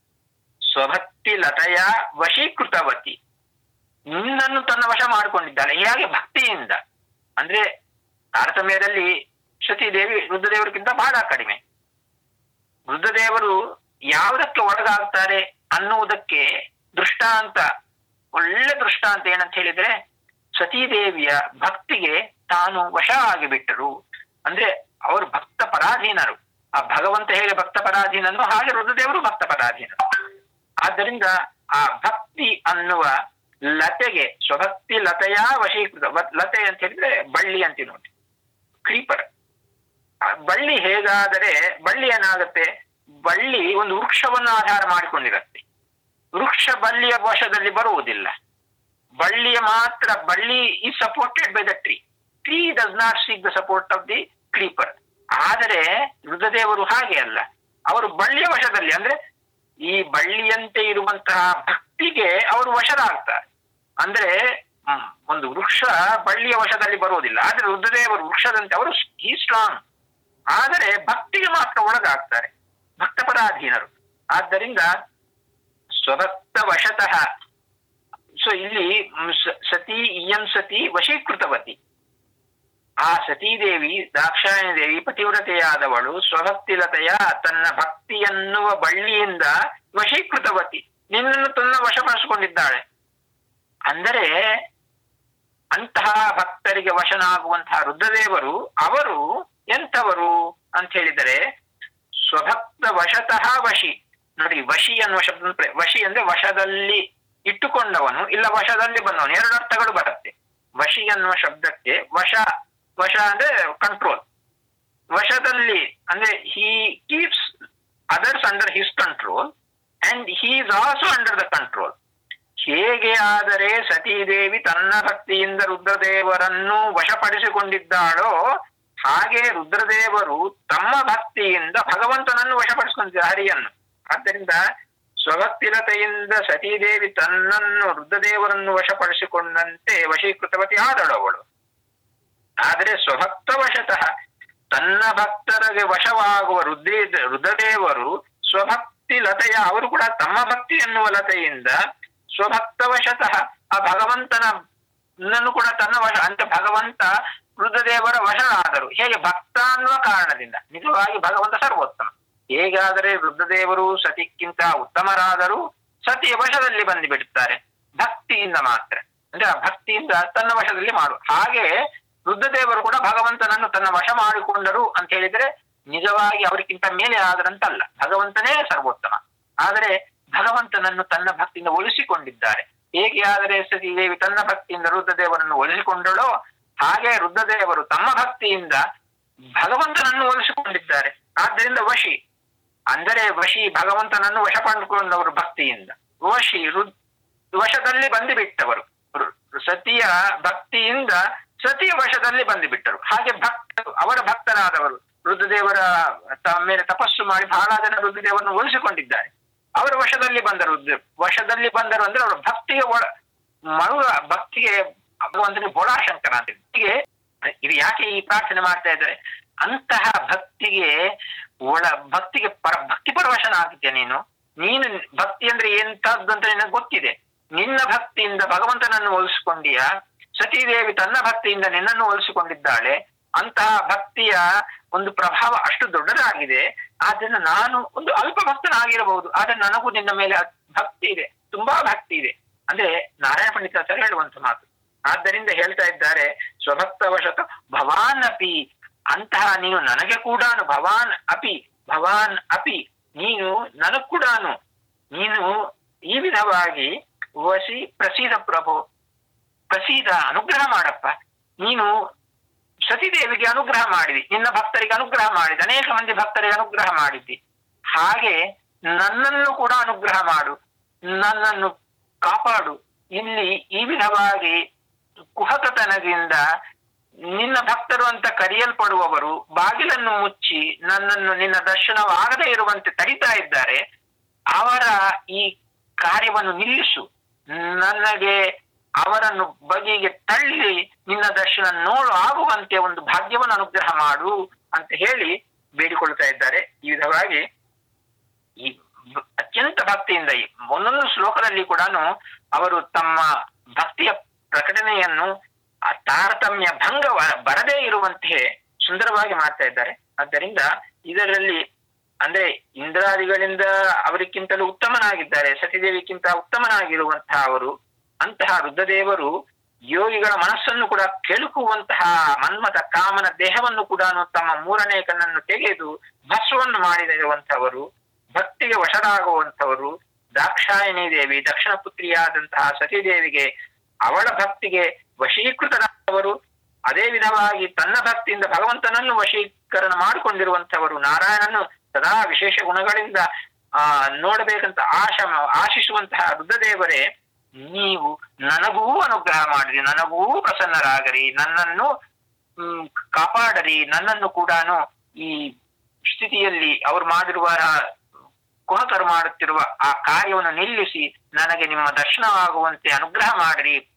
ಸ್ವಭಕ್ತಿ ಲತೆಯ ವಶೀಕೃತವತಿ, ನಿನ್ನನ್ನು ತನ್ನ ವಶ ಮಾಡಿಕೊಂಡಿದ್ದಾಳೆ. ಹೇಗೆ ಭಕ್ತಿಯಿಂದ. ಅಂದ್ರೆ ತಾರತಮ್ಯದಲ್ಲಿ ಸತೀದೇವಿ ರುದ್ರದೇವರಿಗಿಂತ ಬಹಳ ಕಡಿಮೆ. ರುದ್ರದೇವರು ಯಾವುದಕ್ಕೆ ಒಳಗಾಗ್ತಾರೆ ಅನ್ನುವುದಕ್ಕೆ ದೃಷ್ಟಾಂತ, ಒಳ್ಳೆ ದೃಷ್ಟಾಂತ ಏನಂತ ಹೇಳಿದ್ರೆ, ಸತೀದೇವಿಯ ಭಕ್ತಿಗೆ ತಾನು ವಶ ಆಗಿಬಿಟ್ಟರು. ಅಂದ್ರೆ ಅವರು ಭಕ್ತ ಪರಾಧೀನರು. ಆ ಭಗವಂತ ಹೇಗೆ ಭಕ್ತ ಪರಾಧೀನನು ಹಾಗೆ ರುದ್ರದೇವರು ಭಕ್ತ ಪರಾಧೀನರು. ಆದ್ದರಿಂದ ಆ ಭಕ್ತಿ ಅನ್ನುವ ಲತೆಗೆ, ಸ್ವಭಕ್ತಿ ಲತೆಯ ವಶೀಕೃತ. ಲತೆ ಅಂತ ಹೇಳಿದ್ರೆ ಬಳ್ಳಿ ಅಂತೀವಿ ನೋಡಿ, ಕ್ರೀಪರ್. ಬಳ್ಳಿ ಹೇಗಾದರೆ, ಬಳ್ಳಿ ಏನಾಗುತ್ತೆ, ಬಳ್ಳಿ ಒಂದು ವೃಕ್ಷವನ್ನು ಆಧಾರ ಮಾಡಿಕೊಂಡಿರುತ್ತೆ. ವೃಕ್ಷ ಬಳ್ಳಿಯ ವಶದಲ್ಲಿ ಬರುವುದಿಲ್ಲ. ಬಳ್ಳಿಯ ಮಾತ್ರ, ಬಳ್ಳಿ is supported by the tree. Tree does not seek the support of the creeper. ಆದರೆ ರುದ್ರದೇವರು ಹಾಗೆ ಅಲ್ಲ, ಅವರು ಬಳ್ಳಿಯ ವಶದಲ್ಲಿ, ಅಂದ್ರೆ ಈ ಬಳ್ಳಿಯಂತೆ ಇರುವಂತಹ ಭಕ್ತಿಗೆ ಅವರು ವಶರಾಗ್ತಾರೆ. ಅಂದ್ರೆ ಒಂದು ವೃಕ್ಷ ಬಳ್ಳಿಯ ವಶದಲ್ಲಿ ಬರುವುದಿಲ್ಲ. ಆದ್ರೆ ರುದ್ರದೇವರು ವೃಕ್ಷದಂತೆ ಅವರು ಈ ಸ್ಟ್ರಾಂಗ್, ಆದರೆ ಭಕ್ತಿಗೆ ಮಾತ್ರ ಒಳಗಾಗ್ತಾರೆ, ಭಕ್ತಪರಾಧೀನರು. ಆದ್ದರಿಂದ ಸ್ವಭಕ್ತ ವಶತಃ. ಸೊ ಇಲ್ಲಿ ಸತಿ ಇಯಂ ಸತಿ ವಶೀಕೃತವತಿ. ಆ ಸತೀದೇವಿ ದಾಕ್ಷಾಯಣಿ ದೇವಿ ಪತಿವ್ರತೆಯಾದವಳು ಸ್ವಭಕ್ತಿಲತೆಯ ತನ್ನ ಭಕ್ತಿ ಎನ್ನುವ ಬಳ್ಳಿಯಿಂದ ವಶೀಕೃತವತಿ, ನಿನ್ನನ್ನು ತನ್ನ ವಶಪಡಿಸಿಕೊಂಡಿದ್ದಾಳೆ. ಅಂದರೆ ಅಂತಹ ಭಕ್ತರಿಗೆ ವಶನಾಗುವಂತಹ ರುದ್ರದೇವರು ಅವರು ಎಂಥವರು ಅಂತ ಹೇಳಿದರೆ ಸ್ವಭಕ್ತ ವಶತಃ ವಶಿ. ನೋಡಿ, ವಶಿ ಅನ್ನುವ ಶಬ್ದ, ವಶಿ ಅಂದ್ರೆ ವಶದಲ್ಲಿ ಇಟ್ಟುಕೊಂಡವನು, ಇಲ್ಲ ವಶದಲ್ಲಿ ಬಂದವನು, ಎರಡು ಅರ್ಥಗಳು ಬರುತ್ತೆ. ವಶಿ ಅನ್ನುವ ಶಬ್ದಕ್ಕೆ ವಶ, ವಶ ಅಂದ್ರೆ ಕಂಟ್ರೋಲ್. ವಶದಲ್ಲಿ ಅಂದ್ರೆ he keeps others under his control and he is also under the control. ಹೇಗೆ ಆದರೆ ಸತೀದೇವಿ ತನ್ನ ಭಕ್ತಿಯಿಂದ ರುದ್ರದೇವರನ್ನು ವಶಪಡಿಸಿಕೊಂಡಿದ್ದಾಳೋ ಹಾಗೆ ರುದ್ರದೇವರು ತಮ್ಮ ಭಕ್ತಿಯಿಂದ ಭಗವಂತನನ್ನು ವಶಪಡಿಸಿಕೊಂಡಿದ್ದಾರೆ, ಹರಿಯನ್ನು. ಆದ್ದರಿಂದ ಸ್ವಭಕ್ತಿರತೆಯಿಂದ ಸತೀದೇವಿ ತನ್ನನ್ನು ರುದ್ರದೇವರನ್ನು ವಶಪಡಿಸಿಕೊಂಡಂತೆ ವಶೀಕೃತವತಿ ಆದಳು ಅವಳು. ಆದರೆ ಸ್ವಭಕ್ತ ವಶತಃ ತನ್ನ ಭಕ್ತರಿಗೆ ವಶವಾಗುವ ರುದ್ರದೇವರು ಸ್ವಭಕ್ತಿ ಲತೆಯ, ಅವರು ಕೂಡ ತಮ್ಮ ಭಕ್ತಿ ಎನ್ನುವ ಲತೆಯಿಂದ ಸ್ವಭಕ್ತ ವಶತಃ ಆ ಭಗವಂತನನ್ನು ಕೂಡ ತನ್ನ ವಶ ಅಂತ ಭಗವಂತ ರುದ್ರದೇವರ ವಶನಾದರು. ಹೇಗೆ? ಭಕ್ತ ಅನ್ನುವ ಕಾರಣದಿಂದ. ನಿಜವಾಗಿ ಭಗವಂತ ಸರ್ವೋತ್ತಮ. ಹೇಗಾದರೆ ರುದ್ರದೇವರು ಸತಿಕ್ಕಿಂತ ಉತ್ತಮರಾದರೂ ಸತಿಯ ವಶದಲ್ಲಿ ಬಂದು ಬಿಡುತ್ತಾರೆ ಭಕ್ತಿಯಿಂದ ಮಾತ್ರ. ಅಂದ್ರೆ ಆ ಭಕ್ತಿಯಿಂದ ತನ್ನ ವಶದಲ್ಲಿ ಮಾಡು. ಹಾಗೆ ರುದ್ರದೇವರು ಕೂಡ ಭಗವಂತನನ್ನು ತನ್ನ ವಶ ಮಾಡಿಕೊಂಡರು ಅಂತ ಹೇಳಿದ್ರೆ ನಿಜವಾಗಿ ಅವರಿಗಿಂತ ಮೇಲೆ ಆದರಂತಲ್ಲ, ಭಗವಂತನೇ ಸರ್ವೋತ್ತಮ. ಆದರೆ ಭಗವಂತನನ್ನು ತನ್ನ ಭಕ್ತಿಯಿಂದ ಒಲಿಸಿಕೊಂಡಿದ್ದಾರೆ. ಹೇಗೆ ಆದರೆ ಸತೀದೇವಿ ತನ್ನ ಭಕ್ತಿಯಿಂದ ರುದ್ರದೇವರನ್ನು ಒಲಿಸಿಕೊಂಡಳೋ ಹಾಗೆ ರುದ್ರದೇವರು ತಮ್ಮ ಭಕ್ತಿಯಿಂದ ಭಗವಂತನನ್ನು ಒಲಿಸಿಕೊಂಡಿದ್ದಾರೆ. ಆದ್ದರಿಂದ ವಶಿ ಅಂದರೆ ವಶಿ, ಭಗವಂತನನ್ನು ವಶಪಡಿಸಿಕೊಂಡವರು ಭಕ್ತಿಯಿಂದ. ವಶಿ ವಶದಲ್ಲಿ ಬಂದು ಬಿಟ್ಟವರು, ಸತಿಯ ಭಕ್ತಿಯಿಂದ ಸತಿಯ ವಶದಲ್ಲಿ ಬಂದು ಬಿಟ್ಟರು. ಹಾಗೆ ಭಕ್ತರು, ಅವರ ಭಕ್ತರಾದವರು ರುದ್ರದೇವರ ಮೇಲೆ ತಪಸ್ಸು ಮಾಡಿ ಬಹಳ ಜನ ರುದ್ರದೇವರನ್ನು ಒಲಿಸಿಕೊಂಡಿದ್ದಾರೆ. ಅವರ ವಶದಲ್ಲಿ ಬಂದರು. ವಶದಲ್ಲಿ ಬಂದರು ಅಂದ್ರೆ ಅವರ ಭಕ್ತಿಗೆ ಭಕ್ತಿಗೆ ಭಗವಂತನಿಗೆ ಬೋಳಾಶಂಕರ ಅಂತ. ಇದು ಯಾಕೆ ಈ ಪ್ರಾರ್ಥನೆ ಮಾಡ್ತಾ ಇದ್ದಾರೆ? ಅಂತಹ ಭಕ್ತಿಗೆ ಭಕ್ತಿಗೆ ಭಕ್ತಿ ಪರವಶನಾಗಿದ್ದೆ ನೀನು. ಭಕ್ತಿ ಅಂದ್ರೆ ಎಂತದ್ದು ಅಂತ ನಿನಗೆ ಗೊತ್ತಿದೆ. ನಿನ್ನ ಭಕ್ತಿಯಿಂದ ಭಗವಂತನನ್ನು ಒಲಿಸಿಕೊಂಡಿಯ, ಸತೀದೇವಿ ತನ್ನ ಭಕ್ತಿಯಿಂದ ನಿನ್ನನ್ನು ಒಲಿಸಿಕೊಂಡಿದ್ದಾಳೆ. ಅಂತಹ ಭಕ್ತಿಯ ಒಂದು ಪ್ರಭಾವ ಅಷ್ಟು ದೊಡ್ಡದಾಗಿದೆ. ಆದ್ರಿಂದ ನಾನು ಒಂದು ಅಲ್ಪ ಭಕ್ತನಾಗಿರಬಹುದು, ಆದ್ರೆ ನನಗೂ ನಿನ್ನ ಮೇಲೆ ಭಕ್ತಿ ಇದೆ, ತುಂಬಾ ಭಕ್ತಿ ಇದೆ ಅಂದ್ರೆ ನಾರಾಯಣ ಪಂಡಿತಾಚಾರ್ಯ ಹೇಳುವಂತ ಮಾತು. ಆದ್ದರಿಂದ ಹೇಳ್ತಾ ಇದ್ದಾರೆ ಸ್ವಭಕ್ತವಶತ ಭವಾನ್ ಅಪಿ, ಅಂತಹ ನೀನು ನನಗೆ ಕೂಡ ಭವಾನ್ ಅಪಿ ನೀನು ನನಗ್ ಕೂಡ ನೀನು ಈ ವಿಧವಾಗಿ ವಸಿ ಪ್ರಸೀದ ಪ್ರಭು, ಪ್ರಸೀದ ಅನುಗ್ರಹ ಮಾಡಪ್ಪ. ನೀನು ಸತೀದೇವಿಗೆ ಅನುಗ್ರಹ ಮಾಡಿದಿ, ನಿನ್ನ ಭಕ್ತರಿಗೆ ಅನುಗ್ರಹ ಮಾಡಿದಿ, ಅನೇಕ ಮಂದಿ ಭಕ್ತರಿಗೆ ಅನುಗ್ರಹ ಮಾಡಿದ್ದಿ. ಹಾಗೆ ನನ್ನನ್ನು ಕೂಡ ಅನುಗ್ರಹ ಮಾಡು, ನನ್ನನ್ನು ಕಾಪಾಡು. ಇಲ್ಲಿ ಈ ವಿಧವಾಗಿ ಕುಹಕತನದಿಂದ ನಿನ್ನ ಭಕ್ತರು ಅಂತ ಕರೆಯಲ್ಪಡುವವರು ಬಾಗಿಲನ್ನು ಮುಚ್ಚಿ ನನ್ನನ್ನು ನಿನ್ನ ದರ್ಶನವಾಗದೇ ಇರುವಂತೆ ತಡಿತಾ ಇದ್ದಾರೆ. ಅವರ ಈ ಕಾರ್ಯವನ್ನು ನಿಲ್ಲಿಸು, ನನಗೆ ಅವರನ್ನು ಬಗೆಗೆ ತಳ್ಳಿ ನಿನ್ನ ದರ್ಶನ ನೋಡು ಆಗುವಂತೆ ಒಂದು ಭಾಗ್ಯವನ್ನು ಅನುಗ್ರಹ ಮಾಡು ಅಂತ ಹೇಳಿ ಬೇಡಿಕೊಳ್ತಾ ಇದ್ದಾರೆ. ಈ ವಿಧವಾಗಿ ಈ ಅತ್ಯಂತ ಭಕ್ತಿಯಿಂದ ಒಂದೊಂದು ಶ್ಲೋಕದಲ್ಲಿ ಕೂಡ ಅವರು ತಮ್ಮ ಭಕ್ತಿಯ ಪ್ರಕಟಣೆಯನ್ನು ತಾರತಮ್ಯ ಭಂಗ ಬರದೇ ಇರುವಂತೆ ಸುಂದರವಾಗಿ ಮಾಡ್ತಾ ಇದ್ದಾರೆ. ಆದ್ದರಿಂದ ಇದರಲ್ಲಿ ಅಂದ್ರೆ ಇಂದ್ರಾದಿಗಳಿಂದ ಅವರಿಗಿಂತಲೂ ಉತ್ತಮನಾಗಿದ್ದಾರೆ, ಸತಿದೇವಿಗಿಂತ ಉತ್ತಮನಾಗಿರುವಂತಹ ಅವರು. ಅಂತಹ ರುದ್ರದೇವರು ಯೋಗಿಗಳ ಮನಸ್ಸನ್ನು ಕೂಡ ಕೆಳುಕುವಂತಹ ಮನ್ಮಥ ಕಾಮನ ದೇಹವನ್ನು ಕೂಡ ತಮ್ಮ ಮೂರನೇ ಕಣ್ಣನ್ನು ತೆಗೆದು ಭಸ್ವವನ್ನು ಮಾಡಿರುವಂತಹವರು, ಭಕ್ತಿಗೆ ವಶರಾಗುವಂಥವರು. ದಾಕ್ಷಾಯಣಿ ದೇವಿ, ದಕ್ಷಿಣ ಪುತ್ರಿಯಾದಂತಹ ಸತೀದೇವಿಗೆ ಅವಳ ಭಕ್ತಿಗೆ ವಶೀಕೃತರಾದವರು. ಅದೇ ವಿಧವಾಗಿ ತನ್ನ ಭಕ್ತಿಯಿಂದ ಭಗವಂತನನ್ನು ವಶೀಕರಣ ಮಾಡಿಕೊಂಡಿರುವಂತಹವರು. ನಾರಾಯಣನು ಸದಾ ವಿಶೇಷ ಗುಣಗಳಿಂದ ನೋಡಬೇಕಂತ ಆಶಿಸುವಂತಹ ರುದ್ರದೇವರೇ, ನೀವು ನನಗೂ ಅನುಗ್ರಹ ಮಾಡಿರಿ, ನನಗೂ ಪ್ರಸನ್ನರಾಗರಿ, ನನ್ನನ್ನು ಕಾಪಾಡರಿ, ನನ್ನನ್ನು ಕೂಡ ಈ ಸ್ಥಿತಿಯಲ್ಲಿ ಅವರು ಮಾಡಿರುವ ಕುಹಕರು ಮಾಡುತ್ತಿರುವ ಆ ಕಾರ್ಯವನ್ನು ನಿಲ್ಲಿಸಿ ನನಗೆ ನಿಮ್ಮ ದರ್ಶನವಾಗುವಂತೆ ಅನುಗ್ರಹ ಮಾಡಿರಿ,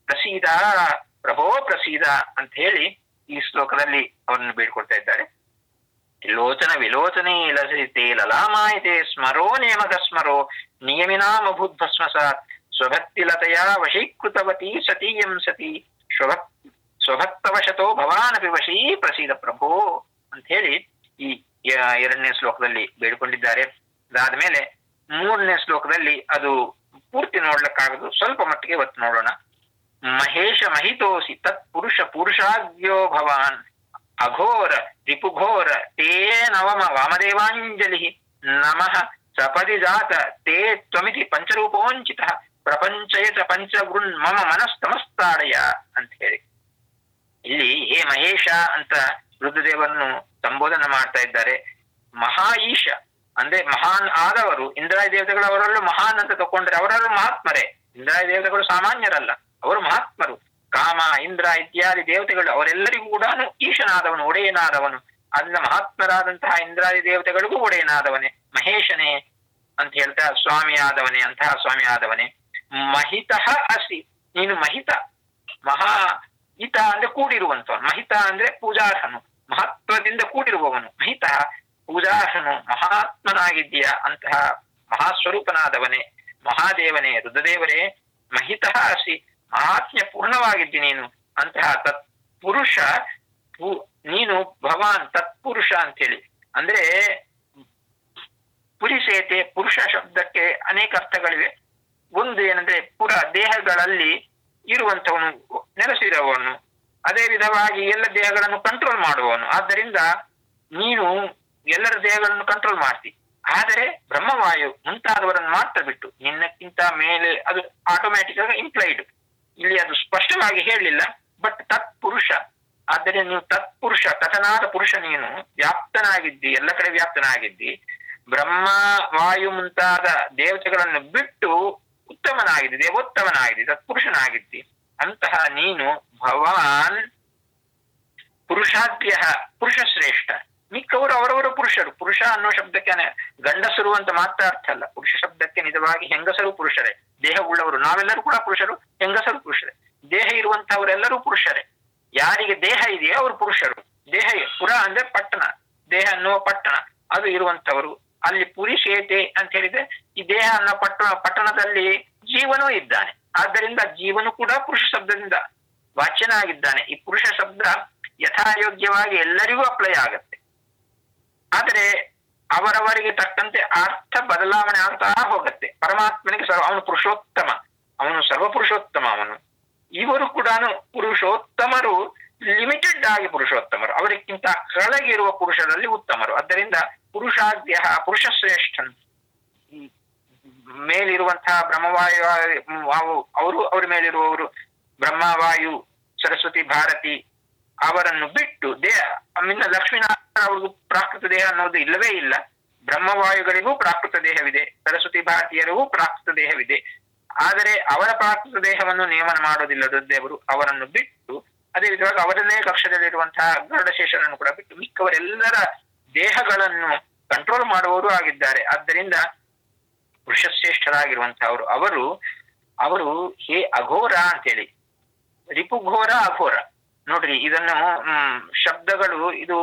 ಪ್ರಸೀದ ಪ್ರಭೋ ಪ್ರಸೀದ ಅಂತ ಹೇಳಿ ಈ ಶ್ಲೋಕದಲ್ಲಿ ಅವರನ್ನು ಬೇಡ್ಕೊಳ್ತಾ ಇದ್ದಾರೆ. ಲೋಚನ ವಿಲೋಚನೆ ಲಸಿತೆ ಲಲಾಮಾಯತೆ ಸ್ಮರೋ ನೇಮಕ ಸ್ಮರೋ ನಿಯಮಿನಾಮಭೂತ್ ಭಸ್ಮಸಾತ್ ಸ್ವಭಕ್ತಿಲತೆಯ ವಶೀಕೃತವತಿ ಸತೀಯಂ ಸತಿ ಸ್ವಭಕ್ತವಶತೋ ಭವಾನಪಿ ವಶೀ ಪ್ರಸೀದ ಪ್ರಭೋ ಅಂತ ಹೇಳಿ ಈ 2ನೇ ಶ್ಲೋಕದಲ್ಲಿ ಬೇಡಿಕೊಂಡಿದ್ದಾರೆ. ಅದಾದ್ಮೇಲೆ 3ನೇ ಶ್ಲೋಕದಲ್ಲಿ ಅದು ಪೂರ್ತಿ ನೋಡ್ಲಿಕ್ಕಾಗದು, ಸ್ವಲ್ಪ ಮಟ್ಟಿಗೆ ಒತ್ತು ನೋಡೋಣ. ಮಹೇಶ ಮಹಿತೋಸಿ ತತ್ ಪುರುಷ ಪುರುಷಾಗ್ಯೋ ಭವಾನ್ ಅಘೋರ ರಿಪುಘೋರ ತೇ ನವಮ ವಾಮದೇವಾಂಜಲಿ ನಮಃ ಸಪದಿ ಜಾತ ತೇ ತ್ವಮಿತಿ ಪಂಚರೂಪೋಂಚಿತ ಪ್ರಪಂಚಯ ಚ ಪಂಚಗೃನ್ ಮಮ ಮನಸ್ತಮಸ್ತಾಡಯ ಅಂತ ಹೇಳಿ ಇಲ್ಲಿ ಹೇ ಮಹೇಶ ಅಂತ ರುದ್ರದೇವರನ್ನು ಸಂಬೋಧನೆ ಮಾಡ್ತಾ ಇದ್ದಾರೆ. ಮಹಾ ಈಶ ಅಂದ್ರೆ ಮಹಾನ್ ಆದವರು, ಇಂದ್ರಾದಿ ದೇವತೆಗಳು ಅವರಲ್ಲೂ ಮಹಾನ್ ಅಂತ ತಕೊಂಡ್ರೆ ಅವರಲ್ಲೂ ಮಹಾತ್ಮರೇ. ಇಂದ್ರಾದಿ ದೇವತೆಗಳು ಸಾಮಾನ್ಯರಲ್ಲ, ಅವರು ಮಹಾತ್ಮರು. ಕಾಮ ಇಂದ್ರ ಇತ್ಯಾದಿ ದೇವತೆಗಳು ಅವರೆಲ್ಲರಿಗೂ ಕೂಡ ಈಶನಾದವನು, ಒಡೆಯನಾದವನು. ಅದನ್ನ ಮಹಾತ್ಮರಾದಂತಹ ಇಂದ್ರಾದಿ ದೇವತೆಗಳಿಗೂ ಒಡೆಯನಾದವನೇ, ಮಹೇಶನೇ ಅಂತ ಹೇಳ್ತಾ ಸ್ವಾಮಿ ಆದವನೇ, ಅಂತಹ ಸ್ವಾಮಿ ಆದವನೇ. ಮಹಿತಃ ಅಸಿ, ನೀನು ಮಹಿತ, ಮಹಾ ಹಿತ ಅಂದ್ರೆ ಕೂಡಿರುವಂತವನು, ಮಹಿತ ಅಂದ್ರೆ ಪೂಜಾರ್ಹನು, ಮಹತ್ವದಿಂದ ಕೂಡಿರುವವನು. ಮಹಿತ ಪೂಜಾರ್ಹನು, ಮಹಾತ್ಮನಾಗಿದ್ದೀಯ, ಅಂತಹ ಮಹಾಸ್ವರೂಪನಾದವನೇ, ಮಹಾದೇವನೇ, ರುದ್ರದೇವರೇ. ಮಹಿತಃ ಅಸಿ, ಮಹಾತ್ಮ್ಯ ಪೂರ್ಣವಾಗಿದ್ದಿ ನೀನು, ಅಂತಹ ತತ್ಪುರುಷ ನೀನು ಭವಾನ್ ತತ್ಪುರುಷ ಅಂತೇಳಿ. ಅಂದ್ರೆ ಪುರಿಸೇತೆ, ಪುರುಷ ಶಬ್ದಕ್ಕೆ ಅನೇಕ ಅರ್ಥಗಳಿವೆ. ಒಂದು ಏನಂದ್ರೆ ಪುರ, ದೇಹಗಳಲ್ಲಿ ಇರುವಂತವನು, ನೆಲೆಸಿರುವವನು. ಅದೇ ವಿಧವಾಗಿ ಎಲ್ಲ ದೇಹಗಳನ್ನು ಕಂಟ್ರೋಲ್ ಮಾಡುವವನು. ಆದ್ದರಿಂದ ನೀನು ಎಲ್ಲರ ದೇಹಗಳನ್ನು ಕಂಟ್ರೋಲ್ ಮಾಡ್ತಿ. ಆದರೆ ಬ್ರಹ್ಮವಾಯು ಮುಂತಾದವರನ್ನು ಮಾತ್ರ ಬಿಟ್ಟು ನಿನ್ನಕ್ಕಿಂತ ಮೇಲೆ, ಅದು ಆಟೋಮ್ಯಾಟಿಕ್ ಆಗಿ ಇಂಪ್ಲೈಡ್, ಇಲ್ಲಿ ಅದು ಸ್ಪಷ್ಟವಾಗಿ ಹೇಳಲಿಲ್ಲ, ಬಟ್ ತತ್ಪುರುಷ. ಆದ್ದರಿಂದ ನೀವು ತತ್ಪುರುಷ, ತಟನಾದ ಪುರುಷ, ನೀನು ವ್ಯಾಪ್ತನಾಗಿದ್ದಿ, ಎಲ್ಲ ಕಡೆ ವ್ಯಾಪ್ತನಾಗಿದ್ದಿ. ಬ್ರಹ್ಮ ವಾಯು ಮುಂತಾದ ದೇವತೆಗಳನ್ನು ಬಿಟ್ಟು ಉತ್ತಮನಾಗಿದ್ದಿ, ದೇವೋತ್ತಮನಾಗಿದ್ದಿ, ತತ್ಪುರುಷನಾಗಿದ್ದಿ. ಅಂತಹ ನೀನು ಭವಾನ್ ಪುರುಷಾದ್ಯ, ಪುರುಷ ಶ್ರೇಷ್ಠ. ಮಿಕ್ಕವರು ಅವರವರು ಪುರುಷರು. ಪುರುಷ ಅನ್ನೋ ಶಬ್ದಕ್ಕೆ ಗಂಡಸರು ಅಂತ ಮಾತ್ರ ಅರ್ಥ ಅಲ್ಲ. ಪುರುಷ ಶಬ್ದಕ್ಕೆ ನಿಜವಾಗಿ ಹೆಂಗಸರು ಪುರುಷರೇ, ದೇಹವುಳ್ಳವರು. ನಾವೆಲ್ಲರೂ ಕೂಡ ಪುರುಷರು, ಹೆಂಗಸರು ಪುರುಷರೇ. ದೇಹ ಇರುವಂತಹವರೆಲ್ಲರೂ ಪುರುಷರೇ. ಯಾರಿಗೆ ದೇಹ ಇದೆಯೋ ಅವರು ಪುರುಷರು. ದೇಹ, ಪುರ ಅಂದ್ರೆ ಪಟ್ಟಣ, ದೇಹ ಅನ್ನುವ ಪಟ್ಟಣ, ಅದು ಇರುವಂತವರು. ಅಲ್ಲಿ ಪುರಿಶೇತೆ ಅಂತ ಹೇಳಿದ್ರೆ ಈ ದೇಹ ಅನ್ನೋ ಪಟ್ಟಣದಲ್ಲಿ ಜೀವನೂ ಇದ್ದಾನೆ. ಆದ್ದರಿಂದ ಜೀವನು ಕೂಡ ಪುರುಷ ಶಬ್ದದಿಂದ ವಾಚ್ಯನಾಗಿದ್ದಾನೆ. ಈ ಪುರುಷ ಶಬ್ದ ಯಥಾಯೋಗ್ಯವಾಗಿ ಎಲ್ಲರಿಗೂ ಅಪ್ಲೈ ಆಗತ್ತೆ. ಆದರೆ ಅವರವರಿಗೆ ತಕ್ಕಂತೆ ಅರ್ಥ ಬದಲಾವಣೆ ಆಗ್ತಾ ಹೋಗುತ್ತೆ. ಪರಮಾತ್ಮನಿಗೆ ಅವನು ಪುರುಷೋತ್ತಮ, ಅವನು ಸರ್ವಪುರುಷೋತ್ತಮ. ಅವನು ಇವರು ಕೂಡ ಪುರುಷೋತ್ತಮರು, ಲಿಮಿಟೆಡ್ ಆಗಿ ಪುರುಷೋತ್ತಮರು, ಅವರಿಗಿಂತ ಕೆಳಗಿರುವ ಪುರುಷರಲ್ಲಿ ಉತ್ತಮರು. ಆದ್ದರಿಂದ ಪುರುಷಾದ್ಯ, ಪುರುಷ ಶ್ರೇಷ್ಠನ್. ಮೇಲಿರುವಂತಹ ಬ್ರಹ್ಮವಾಯು ಅವರು, ಅವ್ರ ಮೇಲಿರುವವರು ಬ್ರಹ್ಮವಾಯು ಸರಸ್ವತಿ ಭಾರತಿ ಅವರನ್ನು ಬಿಟ್ಟು ದೇಹ, ಲಕ್ಷ್ಮೀನಾರಾಯಣ ಅವ್ರಿಗೂ ಪ್ರಾಕೃತ ದೇಹ ಅನ್ನೋದು ಇಲ್ಲವೇ ಇಲ್ಲ. ಬ್ರಹ್ಮವಾಯುಗಳಿಗೂ ಪ್ರಾಕೃತ ದೇಹವಿದೆ, ಸರಸ್ವತಿ ಭಾರತೀಯರಿಗೂ ಪ್ರಾಕೃತ ದೇಹವಿದೆ. ಆದರೆ ಅವರ ಪ್ರಾಕೃತ ದೇಹವನ್ನು ನೇಮನ ಮಾಡೋದಿಲ್ಲ ದೇವರು. ಅವರನ್ನು ಬಿಟ್ಟು, ಅದೇ ವಿಧವಾಗಿ ಅವರನ್ನೇ ಕಕ್ಷದಲ್ಲಿರುವಂತಹ ಗರುಡಶೇಷನನ್ನು ಕೂಡ ಬಿಟ್ಟು ಮಿಕ್ಕವರೆಲ್ಲರ ದೇಹಗಳನ್ನು ಕಂಟ್ರೋಲ್ ಮಾಡುವವರು ಆಗಿದ್ದಾರೆ. ಆದ್ದರಿಂದ ವೃಷಶ್ರೇಷ್ಠರಾಗಿರುವಂತಹವರು ಅವರು ಹೇ ಅಘೋರ ಅಂತೇಳಿ. ರಿಪುಘೋರ, ಅಘೋರ. ನೋಡ್ರಿ, ಇದನ್ನು ಶಬ್ದಗಳು ಇದು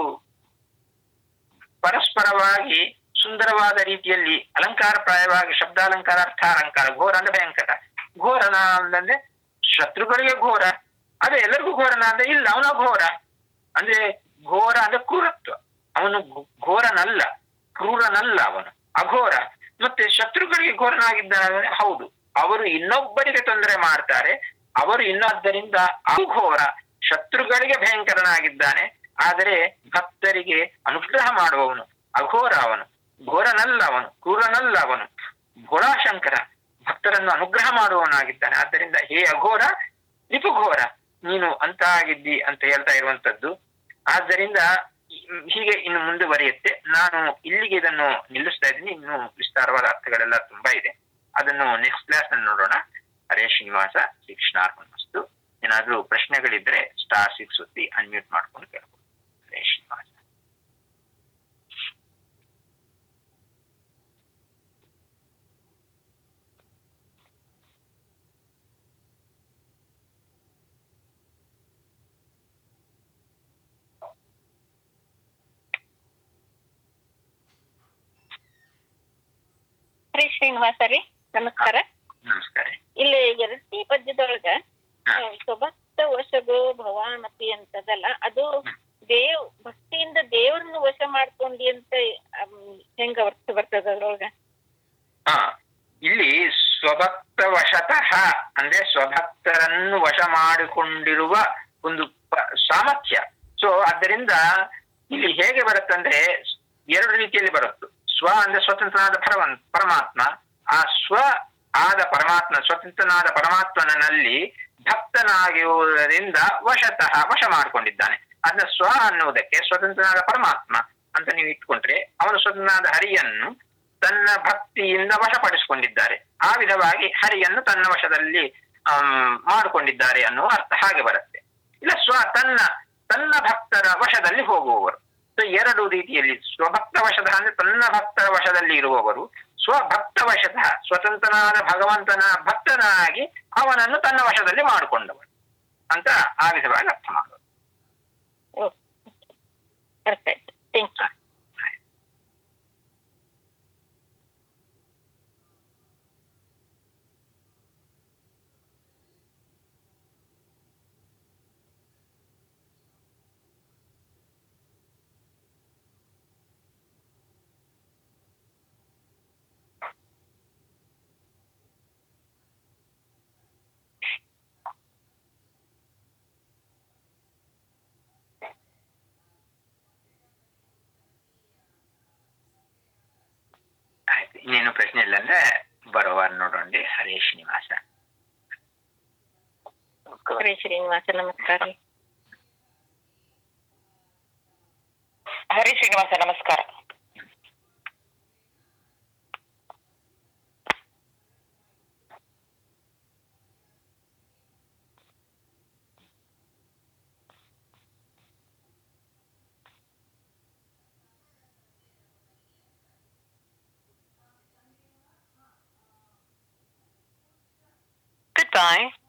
ಪರಸ್ಪರವಾಗಿ ಸುಂದರವಾದ ರೀತಿಯಲ್ಲಿ ಅಲಂಕಾರಪ್ರಾಯವಾಗಿ ಶಬ್ದಾಲಂಕಾರ, ಅರ್ಥಾಲಂಕಾರ. ಘೋರ ಅಂದ್ರೆ ಭಯಂಕರ, ಘೋರನ ಅಂದ್ರೆ ಶತ್ರುಗಳಿಗೆ ಘೋರ. ಅದೇ ಎಲ್ಲರಿಗೂ ಘೋರನ ಅಂದ್ರೆ ಇಲ್ಲ, ಅವನ ಘೋರ ಅಂದ್ರೆ ಘೋರ ಅಂದ್ರೆ ಕ್ರೂರತ್ವ. ಅವನು ಘೋರನಲ್ಲ, ಕ್ರೂರನಲ್ಲ, ಅವನು ಅಘೋರ. ಮತ್ತೆ ಶತ್ರುಗಳಿಗೆ ಘೋರನಾಗಿದ್ದಾನೆ. ಹೌದು, ಅವರು ಇನ್ನೊಬ್ಬರಿಗೆ ತೊಂದರೆ ಮಾಡ್ತಾರೆ, ಅವರು ಇನ್ನೊಬ್ಬರಿಂದ ಅಘೋರ, ಶತ್ರುಗಳಿಗೆ ಭಯಂಕರನಾಗಿದ್ದಾನೆ. ಆದರೆ ಭಕ್ತರಿಗೆ ಅನುಗ್ರಹ ಮಾಡುವವನು ಅಘೋರ. ಅವನು ಘೋರನಲ್ಲ, ಅವನು ಕ್ರೂರನಲ್ಲ, ಅವನು ಘೋರಾಶಂಕರ, ಭಕ್ತರನ್ನು ಅನುಗ್ರಹ ಮಾಡುವವನಾಗಿದ್ದಾನೆ. ಆದ್ದರಿಂದ ಹೇ ಅಘೋರ ರಿಪುಘೋರ, ನೀನು ಅಂತ ಆಗಿದ್ದಿ ಅಂತ ಹೇಳ್ತಾ ಇರುವಂತದ್ದು. ಆದ್ದರಿಂದ ಹೀಗೆ ಇನ್ನು ಮುಂದುವರಿಯುತ್ತೆ. ನಾನು ಇಲ್ಲಿಗೆ ಇದನ್ನು ನಿಲ್ಲಿಸ್ತಾ ಇದ್ದೀನಿ. ಇನ್ನು ವಿಸ್ತಾರವಾದ ಅರ್ಥಗಳೆಲ್ಲ ತುಂಬಾ ಇದೆ. ಅದನ್ನು ನೆಕ್ಸ್ಟ್ ಕ್ಲಾಸ್ ನಲ್ಲಿ ನೋಡೋಣ. ಹರೇ ಶ್ರೀನಿವಾಸ, ಶ್ರೀಕೃಷ್ಣಾರ್ಪಣಮಸ್ತು. ಏನಾದ್ರೂ ಪ್ರಶ್ನೆಗಳಿದ್ರೆ *6 ಒತ್ತಿ ಅನ್ಮ್ಯೂಟ್ ಮಾಡ್ಕೊಂಡು ಕೇಳ್ಬೋದು. ಹರೇ ಶ್ರೀನಿವಾಸ. ಶ್ರೀನಿವಾಸ ರೀ, ನಮಸ್ಕಾರ. ನಮಸ್ಕಾರ. ಇಲ್ಲಿ ಎರಡನೇ ಪದ್ಯದೊಳಗ ಸ್ವಭಕ್ತ ವಶಗೋ ಭವಾಮತಿ ಅಂತದಲ್ಲ, ಅದು ಭಕ್ತಿಯಿಂದ ದೇವ್ರನ್ನ ವಶ ಮಾಡ್ಕೊಂಡಿ ಅಂತ ಹೆಂಗ ಅರ್ಥ ಬರ್ತದ ಅದ್ರೊಳಗ? ಇಲ್ಲಿ ಸ್ವಭಕ್ತ ವಶತಃ ಅಂದ್ರೆ ಸ್ವಭಕ್ತರನ್ನು ವಶ ಮಾಡಿಕೊಂಡಿರುವ ಒಂದು ಸಾಮರ್ಥ್ಯ. ಸೊ ಆದ್ದರಿಂದ ಇಲ್ಲಿ ಹೇಗೆ ಬರುತ್ತಂದ್ರೆ ಎರಡು ರೀತಿಯಲ್ಲಿ ಬರುತ್ತೆ. ಸ್ವ ಅಂದ್ರೆ ಸ್ವತಂತ್ರನಾದ ಪರಮಾತ್ಮ, ಆ ಸ್ವ ಆದ ಪರಮಾತ್ಮ, ಸ್ವತಂತ್ರನಾದ ಪರಮಾತ್ಮನಲ್ಲಿ ಭಕ್ತನಾಗಿರುವುದರಿಂದ ವಶ ಮಾಡಿಕೊಂಡಿದ್ದಾನೆ. ಅದನ್ನ ಸ್ವ ಅನ್ನುವುದಕ್ಕೆ ಸ್ವತಂತ್ರನಾದ ಪರಮಾತ್ಮ ಅಂತ ನೀವು ಇಟ್ಕೊಂಡ್ರೆ, ಅವನು ಸ್ವತಂತ್ರನಾದ ಹರಿಯನ್ನು ತನ್ನ ಭಕ್ತಿಯಿಂದ ವಶಪಡಿಸಿಕೊಂಡಿದ್ದಾರೆ. ಆ ವಿಧವಾಗಿ ಹರಿಯನ್ನು ತನ್ನ ವಶದಲ್ಲಿ ಮಾಡಿಕೊಂಡಿದ್ದಾರೆ ಅನ್ನುವ ಅರ್ಥ ಹಾಗೆ ಬರುತ್ತೆ. ಇಲ್ಲ ತನ್ನ ಭಕ್ತರ ವಶದಲ್ಲಿ ಹೋಗುವವರು. ಸೊ ಎರಡು ರೀತಿಯಲ್ಲಿ, ಸ್ವಭಕ್ತ ವಶದ ಅಂದ್ರೆ ತನ್ನ ಭಕ್ತರ ವಶದಲ್ಲಿ ಇರುವವರು, ಸ್ವಭಕ್ತ ವಶದ ಸ್ವತಂತ್ರನಾದ ಭಗವಂತನ ಭಕ್ತನಾಗಿ ಅವನನ್ನು ತನ್ನ ವಶದಲ್ಲಿ ಮಾಡಿಕೊಂಡವರು ಅಂತ ಆ ವಿಧವಾಗಿ ಅರ್ಥ ಮಾಡೋದು. Thank you. ಇನ್ನೇನು ಪ್ರಶ್ನೆ ಇಲ್ಲ ಅಂದ್ರೆ ಬರೋವಾರ ನೋಡೋಣ. ಹರೇ ಶ್ರೀನಿವಾಸ. ಹರೇ ಶ್ರೀನಿವಾಸ. ನಮಸ್ಕಾರ. ಹರೇ ಶ್ರೀನಿವಾಸ. ನಮಸ್ಕಾರ. Goodbye.